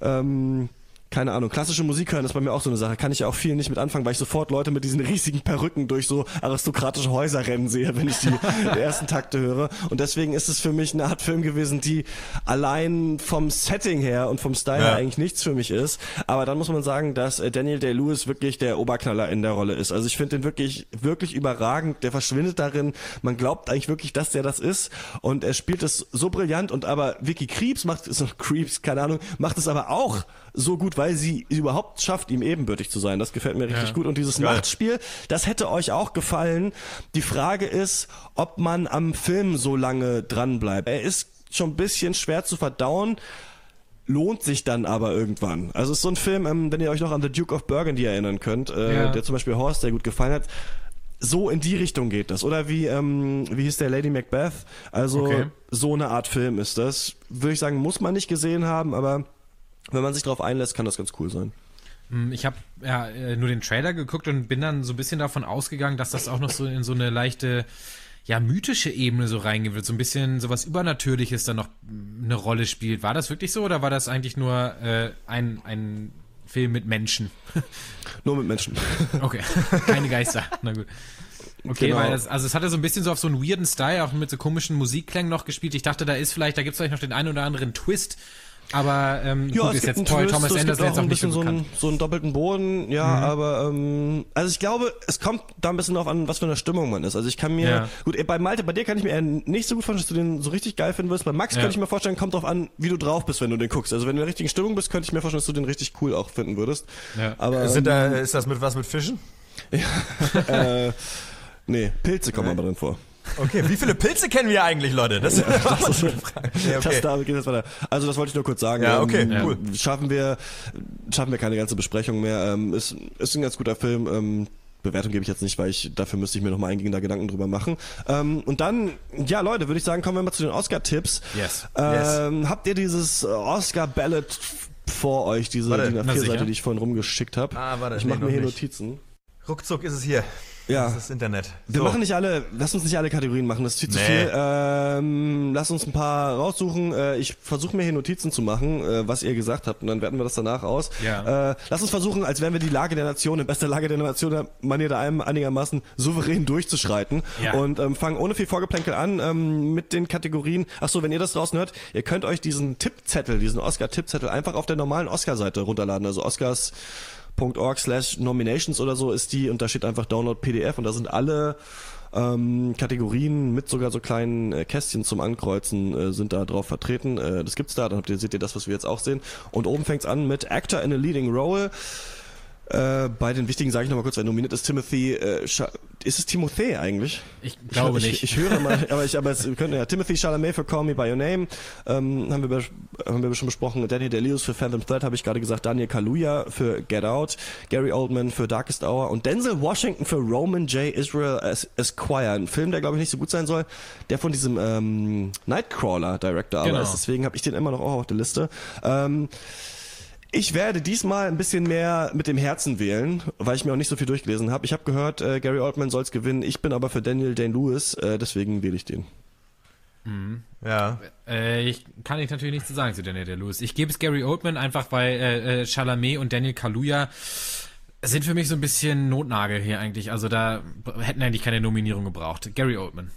Speaker 1: keine Ahnung, klassische Musik hören ist bei mir auch so eine Sache. Kann ich ja auch viel nicht mit anfangen, weil ich sofort Leute mit diesen riesigen Perücken durch so aristokratische Häuser rennen sehe, wenn ich die ersten Takte höre. Und deswegen ist es für mich eine Art Film gewesen, die allein vom Setting her und vom Style her eigentlich nichts für mich ist. Aber dann muss man sagen, dass Daniel Day-Lewis wirklich der Oberknaller in der Rolle ist. Also ich finde den wirklich, wirklich überragend. Der verschwindet darin. Man glaubt eigentlich wirklich, dass der das ist. Und er spielt es so brillant. Und aber Vicky Krieps macht es aber auch so gut, weil sie überhaupt schafft, ihm ebenbürtig zu sein. Das gefällt mir richtig gut. Und dieses Machtspiel, das hätte euch auch gefallen. Die Frage ist, ob man am Film so lange dran bleibt. Er ist schon ein bisschen schwer zu verdauen, lohnt sich dann aber irgendwann. Also es ist so ein Film, wenn ihr euch noch an The Duke of Burgundy erinnern könnt, der zum Beispiel Horst sehr gut gefallen hat. So in die Richtung geht das. Oder wie hieß der, Lady Macbeth? Also so eine Art Film ist das. Würde ich sagen, muss man nicht gesehen haben, aber wenn man sich darauf einlässt, kann das ganz cool sein.
Speaker 3: Ich habe nur den Trailer geguckt und bin dann so ein bisschen davon ausgegangen, dass das auch noch so in so eine leichte, mythische Ebene so reingehen wird. So ein bisschen sowas Übernatürliches dann noch eine Rolle spielt. War das wirklich so oder war das eigentlich nur ein Film mit Menschen?
Speaker 1: Nur mit Menschen.
Speaker 3: Okay, keine Geister. Na gut. Okay,
Speaker 1: Genau.
Speaker 3: weil es hatte so ein bisschen so auf so einen weirden Style, auch mit so komischen Musikklängen noch gespielt. Ich dachte, da gibt's vielleicht noch den einen oder anderen Twist. Aber gut, ist jetzt Paul Thomas Anderson jetzt auch nicht so bekannt.
Speaker 1: So einen doppelten Boden, aber also ich glaube, es kommt da ein bisschen drauf an, was für eine Stimmung man ist. Also ich kann mir, gut, bei Malte, bei dir kann ich mir eher nicht so gut vorstellen, dass du den so richtig geil finden wirst. Bei Max könnte ich mir vorstellen, kommt drauf an, wie du drauf bist, wenn du den guckst. Also wenn du in der richtigen Stimmung bist, könnte ich mir vorstellen, dass du den richtig cool auch finden würdest. Ja. Aber
Speaker 2: ist das mit Fischen?
Speaker 1: Nee, Pilze kommen aber drin vor.
Speaker 2: Okay, wie viele Pilze kennen wir eigentlich, Leute? Das ist eine
Speaker 1: Frage. Damit geht das weiter. Also das wollte ich nur kurz sagen.
Speaker 2: Ja, okay, cool.
Speaker 1: Schaffen wir keine ganze Besprechung mehr. Ist ein ganz guter Film. Bewertung gebe ich jetzt nicht, weil dafür müsste ich mir nochmal eingehender Gedanken drüber machen. Und dann, Leute, würde ich sagen, kommen wir mal zu den Oscar-Tipps.
Speaker 2: Yes.
Speaker 1: Habt ihr dieses Oscar-Ballot vor euch, diese DIN A4-Seite, die ich vorhin rumgeschickt habe? Ich mache mir hier Notizen.
Speaker 2: Ruckzuck ist es hier.
Speaker 1: Ja.
Speaker 2: Das ist das Internet.
Speaker 1: Wir machen lass uns nicht alle Kategorien machen, das ist viel zu viel. Lass uns ein paar raussuchen. Ich versuche mir hier Notizen zu machen, was ihr gesagt habt, und dann werten wir das danach aus.
Speaker 3: Ja.
Speaker 1: Lass uns versuchen, als wären wir die Lage der Nation, in bester Lage der Nation, Manier da einigermaßen souverän durchzuschreiten. Ja. Und fangen ohne viel Vorgeplänkel an mit den Kategorien. Achso, wenn ihr das draußen hört, ihr könnt euch diesen Oscar-Tippzettel einfach auf der normalen Oscar-Seite runterladen, also Oscars.org/nominations oder so ist die, und da steht einfach Download PDF und da sind alle Kategorien mit sogar so kleinen Kästchen zum Ankreuzen sind da drauf vertreten. Das gibt's da, seht ihr das, was wir jetzt auch sehen. Und oben fängt's an mit Actor in a Leading Role. Bei den wichtigen sage ich nochmal kurz, wer nominiert ist Timothy, ist es Timothée eigentlich?
Speaker 3: Ich glaube nicht.
Speaker 1: Ich höre mal, aber es könnte ja Timothy Chalamet für Call Me By Your Name, haben wir schon besprochen, Danny DeLeos für Phantom Thread, habe ich gerade gesagt, Daniel Kaluuya für Get Out, Gary Oldman für Darkest Hour und Denzel Washington für Roman J. Israel Esquire, ein Film, der glaube ich nicht so gut sein soll, der von diesem Nightcrawler-Director aber ist, deswegen habe ich den immer noch auch auf der Liste. Ich werde diesmal ein bisschen mehr mit dem Herzen wählen, weil ich mir auch nicht so viel durchgelesen habe. Ich habe gehört, Gary Oldman soll's gewinnen. Ich bin aber für Daniel Day-Lewis, deswegen wähle ich den.
Speaker 2: Ja.
Speaker 3: Kann ich natürlich nichts zu sagen zu Daniel Day-Lewis. Ich gebe es Gary Oldman einfach, weil Chalamet und Daniel Kaluuya sind für mich so ein bisschen Notnagel hier eigentlich. Also da hätten eigentlich keine Nominierung gebraucht. Gary Oldman.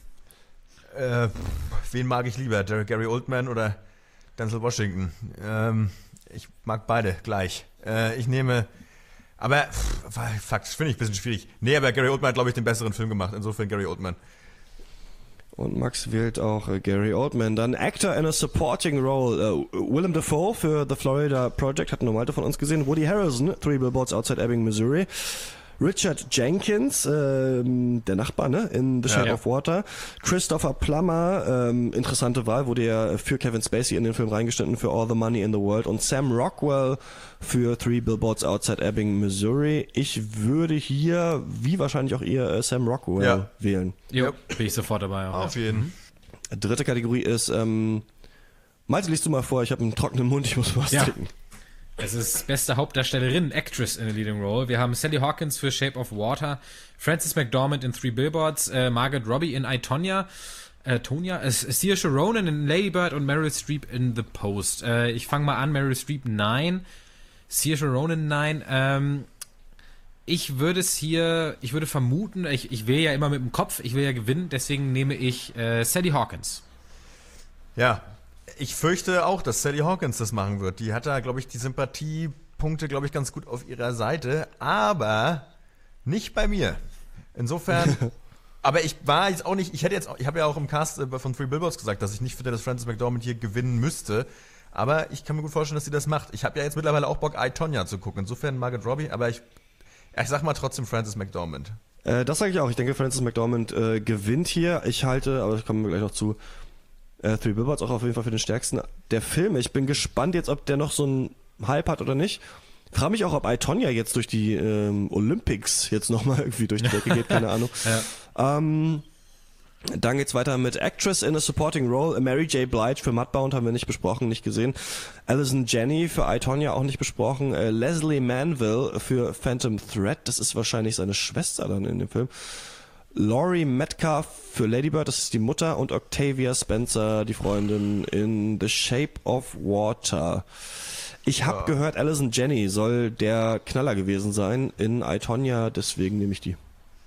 Speaker 2: Wen mag ich lieber? Gary Oldman oder Denzel Washington? Ich mag beide gleich. Ich nehme, aber Fakt, finde ich ein bisschen schwierig. Nee, aber Gary Oldman hat, glaube ich, den besseren Film gemacht. Insofern Gary Oldman.
Speaker 1: Und Max wählt auch Gary Oldman. Dann Actor in a Supporting Role. Willem Dafoe für The Florida Project, hat nur Malte von uns gesehen. Woody Harrelson, 3 Billboards Outside Ebbing, Missouri. Richard Jenkins, der Nachbar, ne, in The Shape of Water. Christopher Plummer, interessante Wahl, wurde ja für Kevin Spacey in den Film reingeschnitten für All the Money in the World. Und Sam Rockwell für 3 Billboards Outside Ebbing, Missouri. Ich würde hier, wie wahrscheinlich auch ihr, Sam Rockwell wählen.
Speaker 3: Jo, bin ich sofort dabei. Auch.
Speaker 2: Auf jeden.
Speaker 1: Dritte Kategorie ist, Malte, liest du mal vor, ich habe einen trockenen Mund, ich muss was trinken.
Speaker 3: Es ist beste Hauptdarstellerin, Actress in a Leading Role. Wir haben Sally Hawkins für Shape of Water, Frances McDormand in 3 Billboards, Margot Robbie in I, Tonya, Saoirse Ronan in Lady Bird und Meryl Streep in The Post. Ich fange mal an, Meryl Streep nein, Saoirse Ronan nein. Ich würde vermuten, ich wähle ja immer mit dem Kopf, ich will ja gewinnen, deswegen nehme ich Sally Hawkins.
Speaker 2: Ja. Ich fürchte auch, dass Sally Hawkins das machen wird. Die hat da, glaube ich, die Sympathiepunkte, glaube ich, ganz gut auf ihrer Seite, aber nicht bei mir. Insofern, aber ich war jetzt auch nicht, ich habe ja auch im Cast von 3 Billboards gesagt, dass ich nicht finde, dass Frances McDormand hier gewinnen müsste, aber ich kann mir gut vorstellen, dass sie das macht. Ich habe ja jetzt mittlerweile auch Bock, I, Tonya zu gucken. Insofern Margot Robbie, aber ich sag mal trotzdem Frances McDormand.
Speaker 1: Das sage ich auch. Ich denke, Frances McDormand gewinnt hier. Ich halte, aber das kommen wir gleich noch zu, 3 Billboards auch auf jeden Fall für den stärksten der Filme. Ich bin gespannt jetzt, ob der noch so einen Hype hat oder nicht. Frage mich auch, ob I, Tonya jetzt durch die Olympics jetzt nochmal irgendwie durch die Decke geht, keine Ahnung. Dann geht's weiter mit Actress in a Supporting Role. Mary J. Blige für Mudbound haben wir nicht besprochen, nicht gesehen. Alison Janney für I, Tonya auch nicht besprochen. Leslie Manville für Phantom Thread, das ist wahrscheinlich seine Schwester dann in dem Film. Laurie Metcalf für Lady Bird, das ist die Mutter, und Octavia Spencer, die Freundin, in The Shape of Water. Ich habe gehört, Alison Janney soll der Knaller gewesen sein in I, Tonya, deswegen nehme ich die.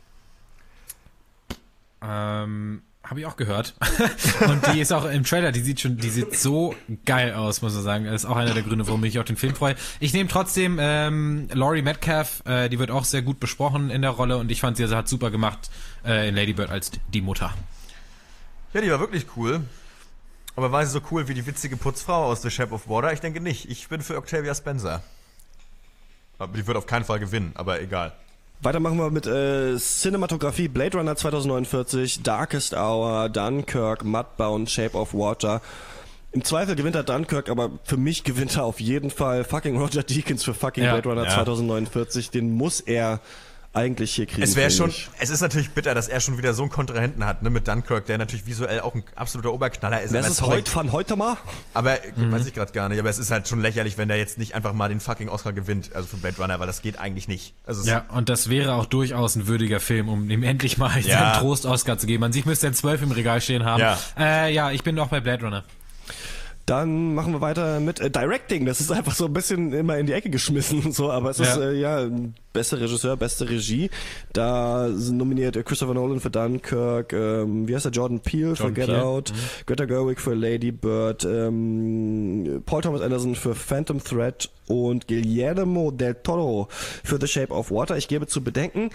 Speaker 3: Habe ich auch gehört. Und die ist auch im Trailer, die sieht so geil aus, muss man sagen. Das ist auch einer der Gründe, warum ich auf den Film freue. Ich nehme trotzdem Laurie Metcalf, die wird auch sehr gut besprochen in der Rolle und ich fand, sie hat super gemacht in Lady Bird als die Mutter.
Speaker 2: Ja, die war wirklich cool. Aber war sie so cool wie die witzige Putzfrau aus The Shape of Water? Ich denke nicht. Ich bin für Octavia Spencer. Aber die wird auf keinen Fall gewinnen, aber egal.
Speaker 1: Weiter machen wir mit Cinematografie, Blade Runner 2049, Darkest Hour, Dunkirk, Mudbound, Shape of Water. Im Zweifel gewinnt er Dunkirk, aber für mich gewinnt er auf jeden Fall fucking Roger Deakins für fucking Blade Runner 2049. Den muss er eigentlich hier kriegen.
Speaker 2: Es ist natürlich bitter, dass er schon wieder so einen Kontrahenten hat, ne, mit Dunkirk, der natürlich visuell auch ein absoluter Oberknaller ist.
Speaker 1: Das ist heute mal.
Speaker 2: Aber, weiß ich gerade gar nicht, aber es ist halt schon lächerlich, wenn der jetzt nicht einfach mal den fucking Oscar gewinnt, also für Blade Runner, weil das geht eigentlich nicht. Also
Speaker 3: ja, und das wäre auch durchaus ein würdiger Film, um ihm endlich mal seinen Trost-Oscar zu geben. An sich müsste er 12 im Regal stehen haben. Ja, ich bin auch bei Blade Runner.
Speaker 1: Dann machen wir weiter mit Directing. Das ist einfach so ein bisschen immer in die Ecke geschmissen, so, aber es ist bester Regisseur, beste Regie. Da sind nominiert Christopher Nolan für Dunkirk, wie heißt der, Jordan Peele für Get Out, Greta Gerwig für Lady Bird, Paul Thomas Anderson für Phantom Thread und Guillermo del Toro für The Shape of Water. Ich gebe zu bedenken,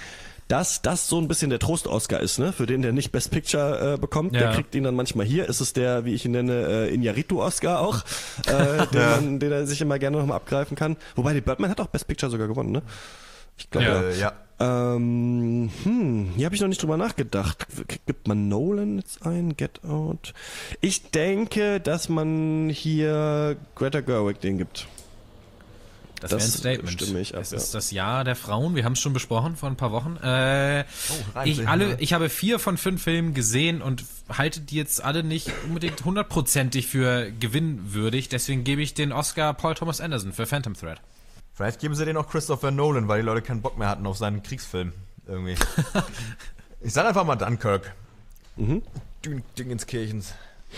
Speaker 1: dass das so ein bisschen der Trost-Oscar ist, ne? Für den, der nicht Best Picture bekommt. Der kriegt ihn dann manchmal hier. Ist es der, wie ich ihn nenne, Iñárritu-Oscar auch, den er sich immer gerne nochmal abgreifen kann. Wobei, die Birdman hat auch Best Picture sogar gewonnen, ne? Ich glaube,
Speaker 2: Ja.
Speaker 1: hier habe ich noch nicht drüber nachgedacht. Gibt man Nolan jetzt ein? Get Out? Ich denke, dass man hier Greta Gerwig den gibt.
Speaker 3: Das wäre ein Statement.
Speaker 1: Stimme ich ab,
Speaker 3: es ist das Jahr der Frauen. Wir haben es schon besprochen vor ein paar Wochen. Ich habe 4 von 5 Filmen gesehen und halte die jetzt alle nicht unbedingt 100%ig für gewinnwürdig. Deswegen gebe ich den Oscar Paul Thomas Anderson für Phantom Thread.
Speaker 2: Vielleicht geben sie den auch Christopher Nolan, weil die Leute keinen Bock mehr hatten auf seinen Kriegsfilm. Irgendwie. Ich sag einfach mal Dunkirk. Dingenskirchens.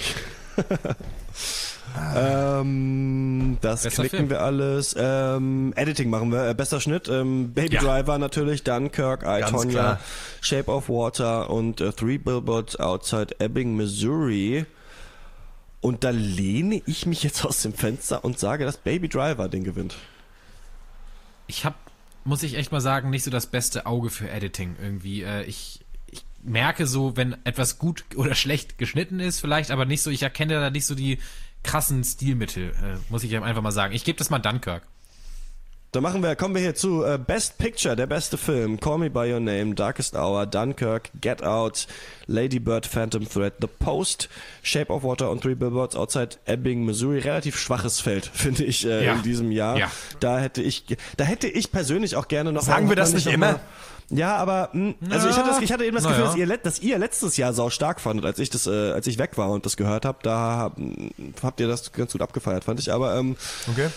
Speaker 1: Das
Speaker 3: Bester
Speaker 1: klicken
Speaker 3: Film.
Speaker 1: wir alles. Editing machen wir. Bester Schnitt. Baby Driver natürlich, Dunkirk, I,
Speaker 2: Ganz
Speaker 1: Tonya,
Speaker 2: klar.
Speaker 1: Shape of Water und Three Billboards Outside Ebbing, Missouri. Und da lehne ich mich jetzt aus dem Fenster und sage, dass Baby Driver den gewinnt.
Speaker 3: Ich habe, muss ich echt mal sagen, nicht so das beste Auge für Editing irgendwie. Ich merke so, wenn etwas gut oder schlecht geschnitten ist vielleicht, aber nicht so, ich erkenne da nicht so die krassen Stilmittel, muss ich einfach mal sagen. Ich gebe das mal Dunkirk.
Speaker 1: Dann kommen wir hier zu Best Picture, der beste Film, Call Me By Your Name, Darkest Hour, Dunkirk, Get Out, Lady Bird, Phantom Thread, The Post, Shape of Water und Three Billboards Outside Ebbing, Missouri. Relativ schwaches Feld, finde ich, in diesem Jahr.
Speaker 3: Ja.
Speaker 1: Da hätte ich persönlich auch gerne noch...
Speaker 2: Sagen wir das nicht immer?
Speaker 1: Ja, aber also ich hatte eben das Gefühl, dass ihr letztes Jahr sau stark fandet, als ich weg war und das gehört habe. Da habt ihr das ganz gut abgefeiert, fand ich. Aber
Speaker 2: Okay.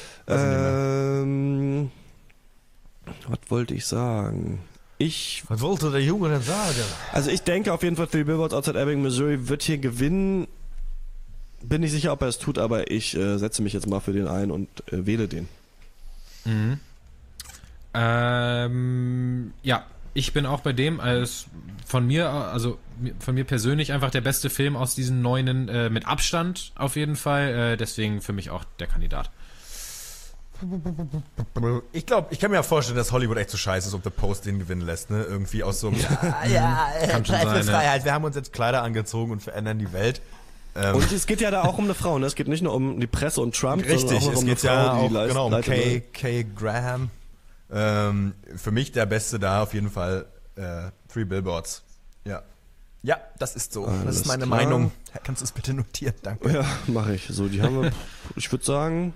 Speaker 1: was wollte ich sagen?
Speaker 2: Was wollte der Junge denn sagen?
Speaker 1: Also ich denke auf jeden Fall, Three Billboards Outside Ebbing, Missouri wird hier gewinnen. Bin nicht sicher, ob er es tut, aber ich setze mich jetzt mal für den ein und wähle den.
Speaker 3: Ja, ich bin auch bei dem, von mir persönlich einfach der beste Film aus diesen 9 mit Abstand auf jeden Fall. Deswegen für mich auch der Kandidat.
Speaker 2: Ich glaube, ich kann mir ja vorstellen, dass Hollywood echt so scheiße ist, ob The Post den gewinnen lässt, ne? Irgendwie aus so einem
Speaker 3: Kann schon sein, ne?
Speaker 2: Freiheit. Wir haben uns jetzt Kleider angezogen und verändern die Welt.
Speaker 1: Und es geht ja da auch um eine Frau, ne? Es geht nicht nur um die Presse und Trump,
Speaker 2: Richtig,
Speaker 1: sondern auch
Speaker 2: es
Speaker 1: um
Speaker 2: geht
Speaker 1: eine Frau,
Speaker 2: ja
Speaker 1: die
Speaker 2: auch genau um
Speaker 1: leitet,
Speaker 2: Kay Graham. Für mich der Beste da auf jeden Fall Three Billboards. Ja, das ist so. Das ist meine
Speaker 1: klar.
Speaker 2: Meinung. Kannst du es bitte notieren? Danke.
Speaker 1: Ja, mache ich. So, die haben wir, ich würde sagen,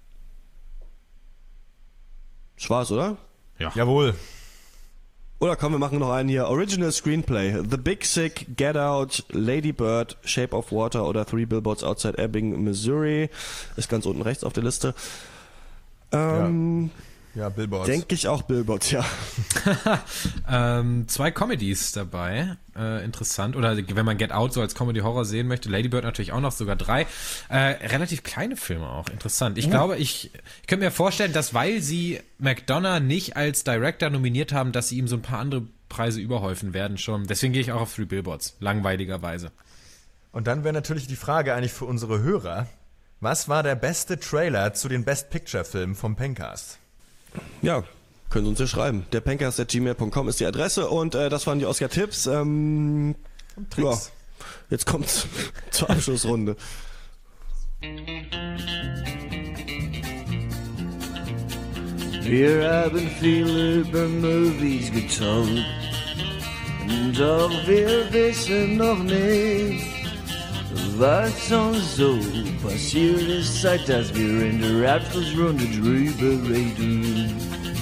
Speaker 1: schwarz, oder?
Speaker 3: Ja.
Speaker 2: Jawohl.
Speaker 1: Oder komm, wir machen noch einen hier. Original Screenplay. The Big Sick, Get Out, Lady Bird, Shape of Water oder Three Billboards Outside Ebbing, Missouri. Ist ganz unten rechts auf der Liste.
Speaker 2: Ja, Billboards.
Speaker 1: Denke ich auch Billboards, ja.
Speaker 3: 2 Comedies dabei. Interessant. Oder wenn man Get Out so als Comedy-Horror sehen möchte, Lady Bird natürlich auch noch, sogar 3. Relativ kleine Filme auch. Interessant. Ich glaube, ich könnte mir vorstellen, dass weil sie McDonough nicht als Director nominiert haben, dass sie ihm so ein paar andere Preise überhäufen werden schon. Deswegen gehe ich auch auf Three Billboards. Langweiligerweise.
Speaker 2: Und dann wäre natürlich die Frage eigentlich für unsere Hörer, was war der beste Trailer zu den Best Picture-Filmen vom Pencast?
Speaker 1: Ja, können Sie uns ja schreiben. Der Pencast@gmail.com ist die Adresse und das waren die Oscar-Tipps. Ja, jetzt kommt's zur Abschlussrunde.
Speaker 4: Wir haben viele über Movies getalkt und doch wir wissen noch nicht, was uns so passiert ist, seit dass wir in der Abschlussrunde drüber reden.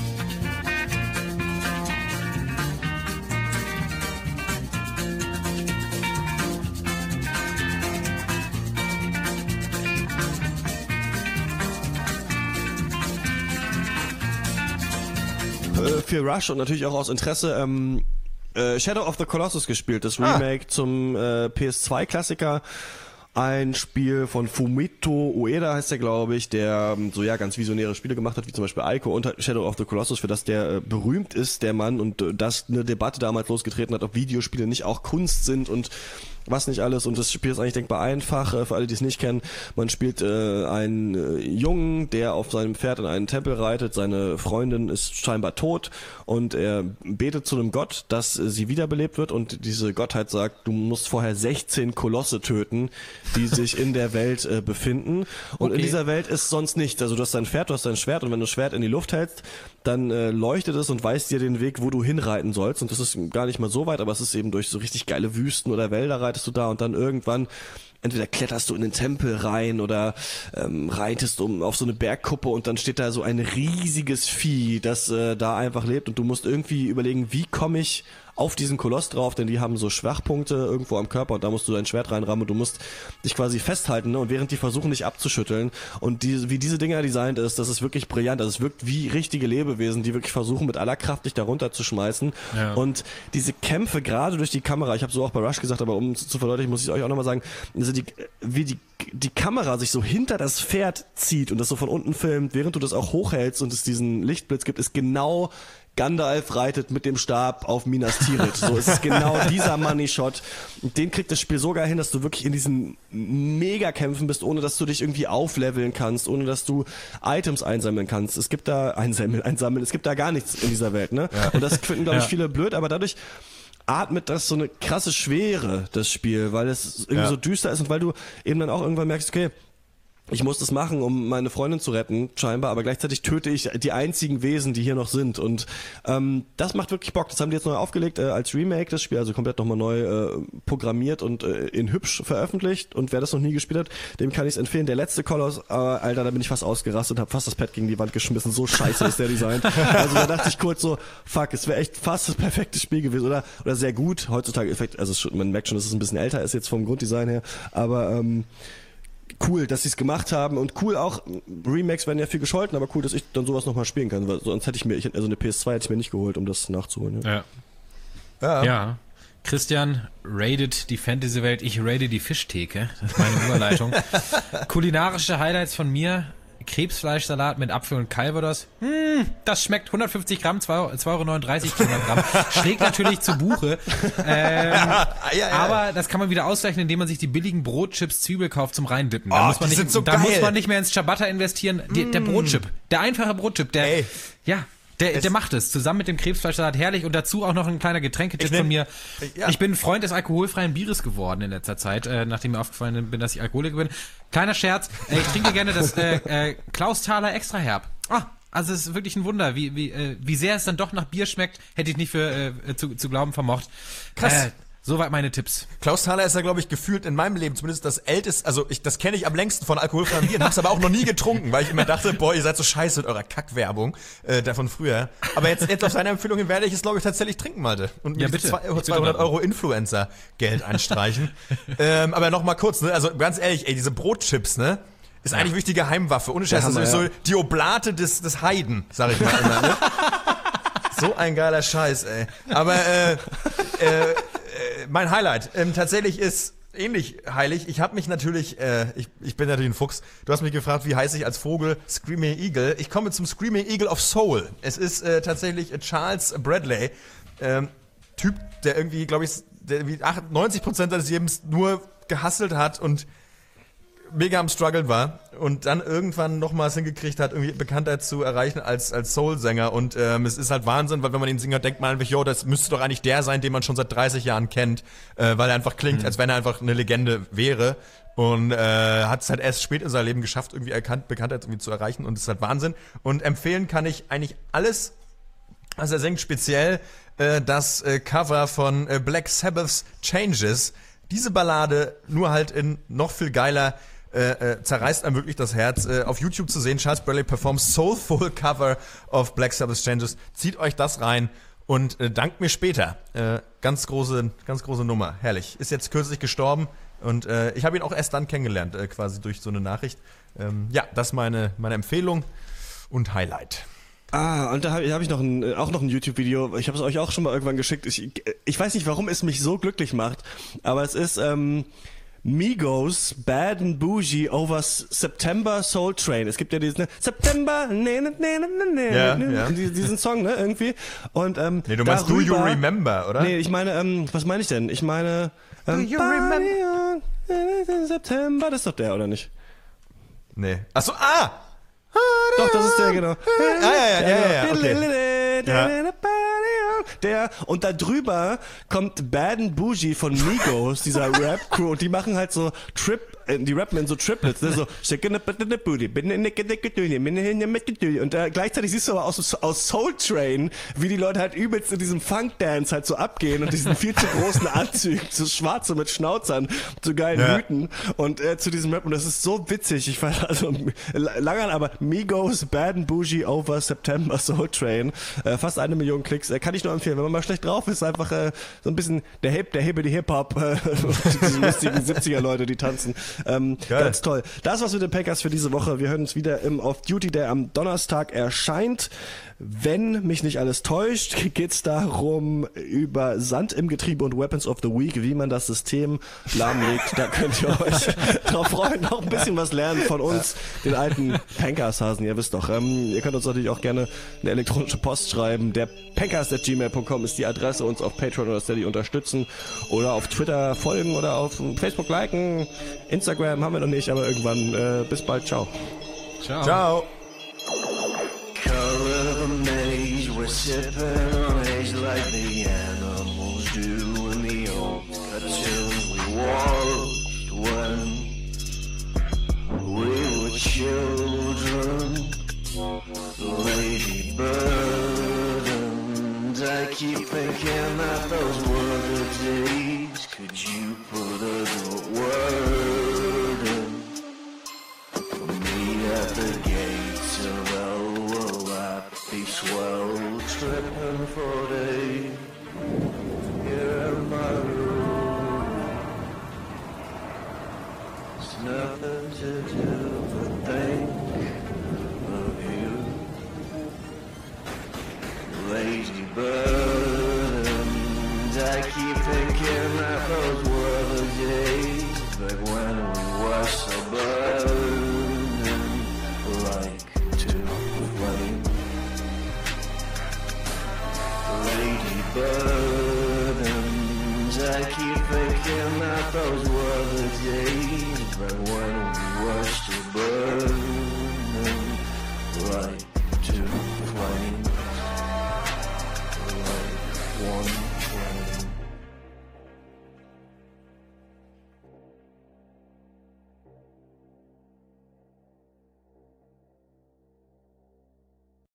Speaker 1: Für Rush und natürlich auch aus Interesse Shadow of the Colossus gespielt, das Remake zum PS2-Klassiker. Ein Spiel von Fumito Ueda heißt der, glaube ich, der so ganz visionäre Spiele gemacht hat, wie zum Beispiel Ico und Shadow of the Colossus, für das der berühmt ist, der Mann, und das eine Debatte damals losgetreten hat, ob Videospiele nicht auch Kunst sind und was nicht alles. Und das Spiel ist eigentlich denkbar einfach, für alle, die es nicht kennen. Man spielt einen Jungen, der auf seinem Pferd in einen Tempel reitet. Seine Freundin ist scheinbar tot und er betet zu einem Gott, dass sie wiederbelebt wird, und diese Gottheit sagt, du musst vorher 16 Kolosse töten, die sich in der Welt befinden. Und in dieser Welt ist sonst nichts. Also du hast dein Pferd, du hast dein Schwert, und wenn du das Schwert in die Luft hältst, dann leuchtet es und weist dir den Weg, wo du hinreiten sollst. Und das ist gar nicht mal so weit, aber es ist eben durch so richtig geile Wüsten oder Wälder reitest du da, und dann irgendwann entweder kletterst du in den Tempel rein oder reitest auf so eine Bergkuppe, und dann steht da so ein riesiges Vieh, das da einfach lebt, und du musst irgendwie überlegen, wie komme ich auf diesen Koloss drauf, denn die haben so Schwachpunkte irgendwo am Körper, und da musst du dein Schwert reinrammen, und du musst dich quasi festhalten, ne? Und während die versuchen, dich abzuschütteln, und wie diese Dinger designt ist, das ist wirklich brillant. Also es wirkt wie richtige Lebewesen, die wirklich versuchen, mit aller Kraft dich da runterzuschmeißen. Ja. Und diese Kämpfe gerade durch die Kamera, ich habe so auch bei Rush gesagt, aber um zu verdeutlichen, muss ich euch auch nochmal sagen, also wie die Kamera sich so hinter das Pferd zieht und das so von unten filmt, während du das auch hochhältst und es diesen Lichtblitz gibt, ist genau Gandalf reitet mit dem Stab auf Minas Tirith. So ist es genau dieser Money-Shot. Den kriegt das Spiel sogar hin, dass du wirklich in diesen Megakämpfen bist, ohne dass du dich irgendwie aufleveln kannst, ohne dass du Items einsammeln kannst. Es gibt da einsammeln, es gibt da gar nichts in dieser Welt, ne? Ja. Und das finden, glaube ich, viele blöd, aber dadurch atmet das so eine krasse Schwere, das Spiel, weil es irgendwie so düster ist und weil du eben dann auch irgendwann merkst, okay, ich muss das machen, um meine Freundin zu retten, scheinbar, aber gleichzeitig töte ich die einzigen Wesen, die hier noch sind, und das macht wirklich Bock. Das haben die jetzt neu aufgelegt als Remake, das Spiel, also komplett nochmal neu programmiert und in hübsch veröffentlicht, und wer das noch nie gespielt hat, dem kann ich es empfehlen. Der letzte Koloss, Alter, da bin ich fast ausgerastet und habe fast das Pad gegen die Wand geschmissen, so scheiße ist der Design. Also da dachte ich kurz so, fuck, es wäre echt fast das perfekte Spiel gewesen, oder sehr gut. Heutzutage, also man merkt schon, dass es ein bisschen älter ist jetzt vom Grunddesign her, aber cool, dass sie es gemacht haben, und cool auch, Remakes werden ja viel gescholten, aber cool, dass ich dann sowas nochmal spielen kann, weil sonst hätte ich eine PS2 hätte ich mir nicht geholt, um das nachzuholen.
Speaker 3: Ja. Christian raidet die Fantasy-Welt, ich raide die Fischtheke, das ist meine Überleitung. Kulinarische Highlights von mir: Krebsfleischsalat mit Apfel und Calvados. Das schmeckt. 150 Gramm, 2,39 Euro 400 Gramm. Schlägt natürlich zu Buche. Aber das kann man wieder ausgleichen, indem man sich die billigen Brotchips Zwiebel kauft zum Reindippen. Da muss man nicht mehr ins Ciabatta investieren. Der Brotchip, der einfache Brotchip, der macht es. Zusammen mit dem Krebsfleischsalat herrlich, und dazu auch noch ein kleiner Getränketipp von mir. Ich bin Freund des alkoholfreien Bieres geworden in letzter Zeit, nachdem mir aufgefallen bin, dass ich Alkoholiker bin. Kleiner Scherz, ich trinke gerne das Klausthaler Extra Herb. Also es ist wirklich ein Wunder, wie sehr es dann doch nach Bier schmeckt, hätte ich nicht zu glauben vermocht. Krass. Soweit meine Tipps.
Speaker 2: Klausthaler ist ja, glaube ich, gefühlt in meinem Leben zumindest das älteste, also das kenne ich am längsten von alkoholfreiem Bier, hab's aber auch noch nie getrunken, weil ich immer dachte, boah, ihr seid so scheiße mit eurer Kackwerbung da von früher. Aber jetzt auf seine Empfehlung hin werde ich es, glaube ich, tatsächlich trinken, Malte. Und mir 200 Euro Influencer-Geld einstreichen. Aber noch mal kurz, ne? Also ganz ehrlich, diese Brotchips, ne? Ist eigentlich wirklich die Geheimwaffe. Ohne Scheiß, das ist so die Oblate des Heiden, sag ich mal immer, ne? So ein geiler Scheiß, ey. Aber mein Highlight tatsächlich ist ähnlich heilig. Ich habe mich natürlich, ich bin natürlich ein Fuchs. Du hast mich gefragt, wie heiße ich als Vogel? Screaming Eagle. Ich komme zum Screaming Eagle of Soul. Es ist tatsächlich Charles Bradley, Typ, der irgendwie, glaube ich, der 90% seines Lebens nur gehustelt hat und mega am Struggeln war und dann irgendwann nochmals hingekriegt hat, irgendwie Bekanntheit zu erreichen als Soul-Sänger, und es ist halt Wahnsinn, weil wenn man ihn singt, denkt man einfach, das müsste doch eigentlich der sein, den man schon seit 30 Jahren kennt, weil er einfach klingt, als wenn er einfach eine Legende wäre, und hat es halt erst spät in seinem Leben geschafft, irgendwie Bekanntheit irgendwie zu erreichen, und es ist halt Wahnsinn, und empfehlen kann ich eigentlich alles, was er singt, speziell das Cover von Black Sabbath's Changes. Diese Ballade nur halt in noch viel geiler, zerreißt einem wirklich das Herz. Auf YouTube zu sehen, Charles Bradley performs Soulful Cover of Black Sabbath's Changes. Zieht euch das rein und dankt mir später. Ganz große Nummer, herrlich. Ist jetzt kürzlich gestorben, und ich habe ihn auch erst dann kennengelernt, quasi durch so eine Nachricht. Das ist meine Empfehlung und Highlight.
Speaker 1: Und da hab ich noch ein YouTube-Video. Ich habe es euch auch schon mal irgendwann geschickt. Ich weiß nicht, warum es mich so glücklich macht, aber es ist Migos, Bad and Bougie over September Soul Train. Es gibt ja diesen September, diesen Song, ne, irgendwie. Und,
Speaker 2: nee, du meinst Do You Remember, oder?
Speaker 1: Nee, ich meine, was meine ich denn? Ich meine,
Speaker 2: Do You Remember?
Speaker 1: September, das ist doch der, oder nicht?
Speaker 2: Nee. Achso,
Speaker 1: Doch, das ist der, genau.
Speaker 2: Ja, okay.
Speaker 1: Der, und da drüber kommt Bad and Bougie von Migos, dieser Rap-Crew, und die machen halt so die rappen in so Triplets, ne, so und gleichzeitig siehst du aber aus Soul Train, wie die Leute halt übelst in diesem Funk-Dance halt so abgehen und diesen viel zu großen Anzügen, so schwarze mit Schnauzern, zu geilen Hüten und zu diesem Rap, und das ist so witzig, ich fand also lange, aber Migos, Bad and Bougie over September Soul Train, fast 1 Million Klicks, kann ich nur empfehlen, wenn man mal schlecht drauf ist, einfach so ein bisschen der Hip-Hop, diese lustigen 70er Leute, die tanzen. Ganz toll. Das war's mit den Packers für diese Woche. Wir hören uns wieder im Off Duty, der am Donnerstag erscheint. Wenn mich nicht alles täuscht, geht's darum über Sand im Getriebe und Weapons of the Week, wie man das System lahmlegt. Da könnt ihr euch drauf freuen, noch ein bisschen was lernen von uns, den alten Pankers-Hasen. Ihr wisst doch, ihr könnt uns natürlich auch gerne eine elektronische Post schreiben. Der pankers@gmail.com ist die Adresse, uns auf Patreon oder Steady unterstützen oder auf Twitter folgen oder auf Facebook liken. Instagram haben wir noch nicht, aber irgendwann. Bis bald. Ciao.
Speaker 2: Ciao.
Speaker 4: Color of a maze, we're sipping on haze like the animals do in the old cartoons we watched when we were children. Lady Bird, and I keep thinking that those were the days. Could you put a good word in for me at the gates of be swell, tripping for days here in my room. There's nothing to do but think of you, lazy bird. And I keep thinking that those were the days back when we were so burning like two flames. Lady burdens, I keep thinking that those were the days back when we were still burning like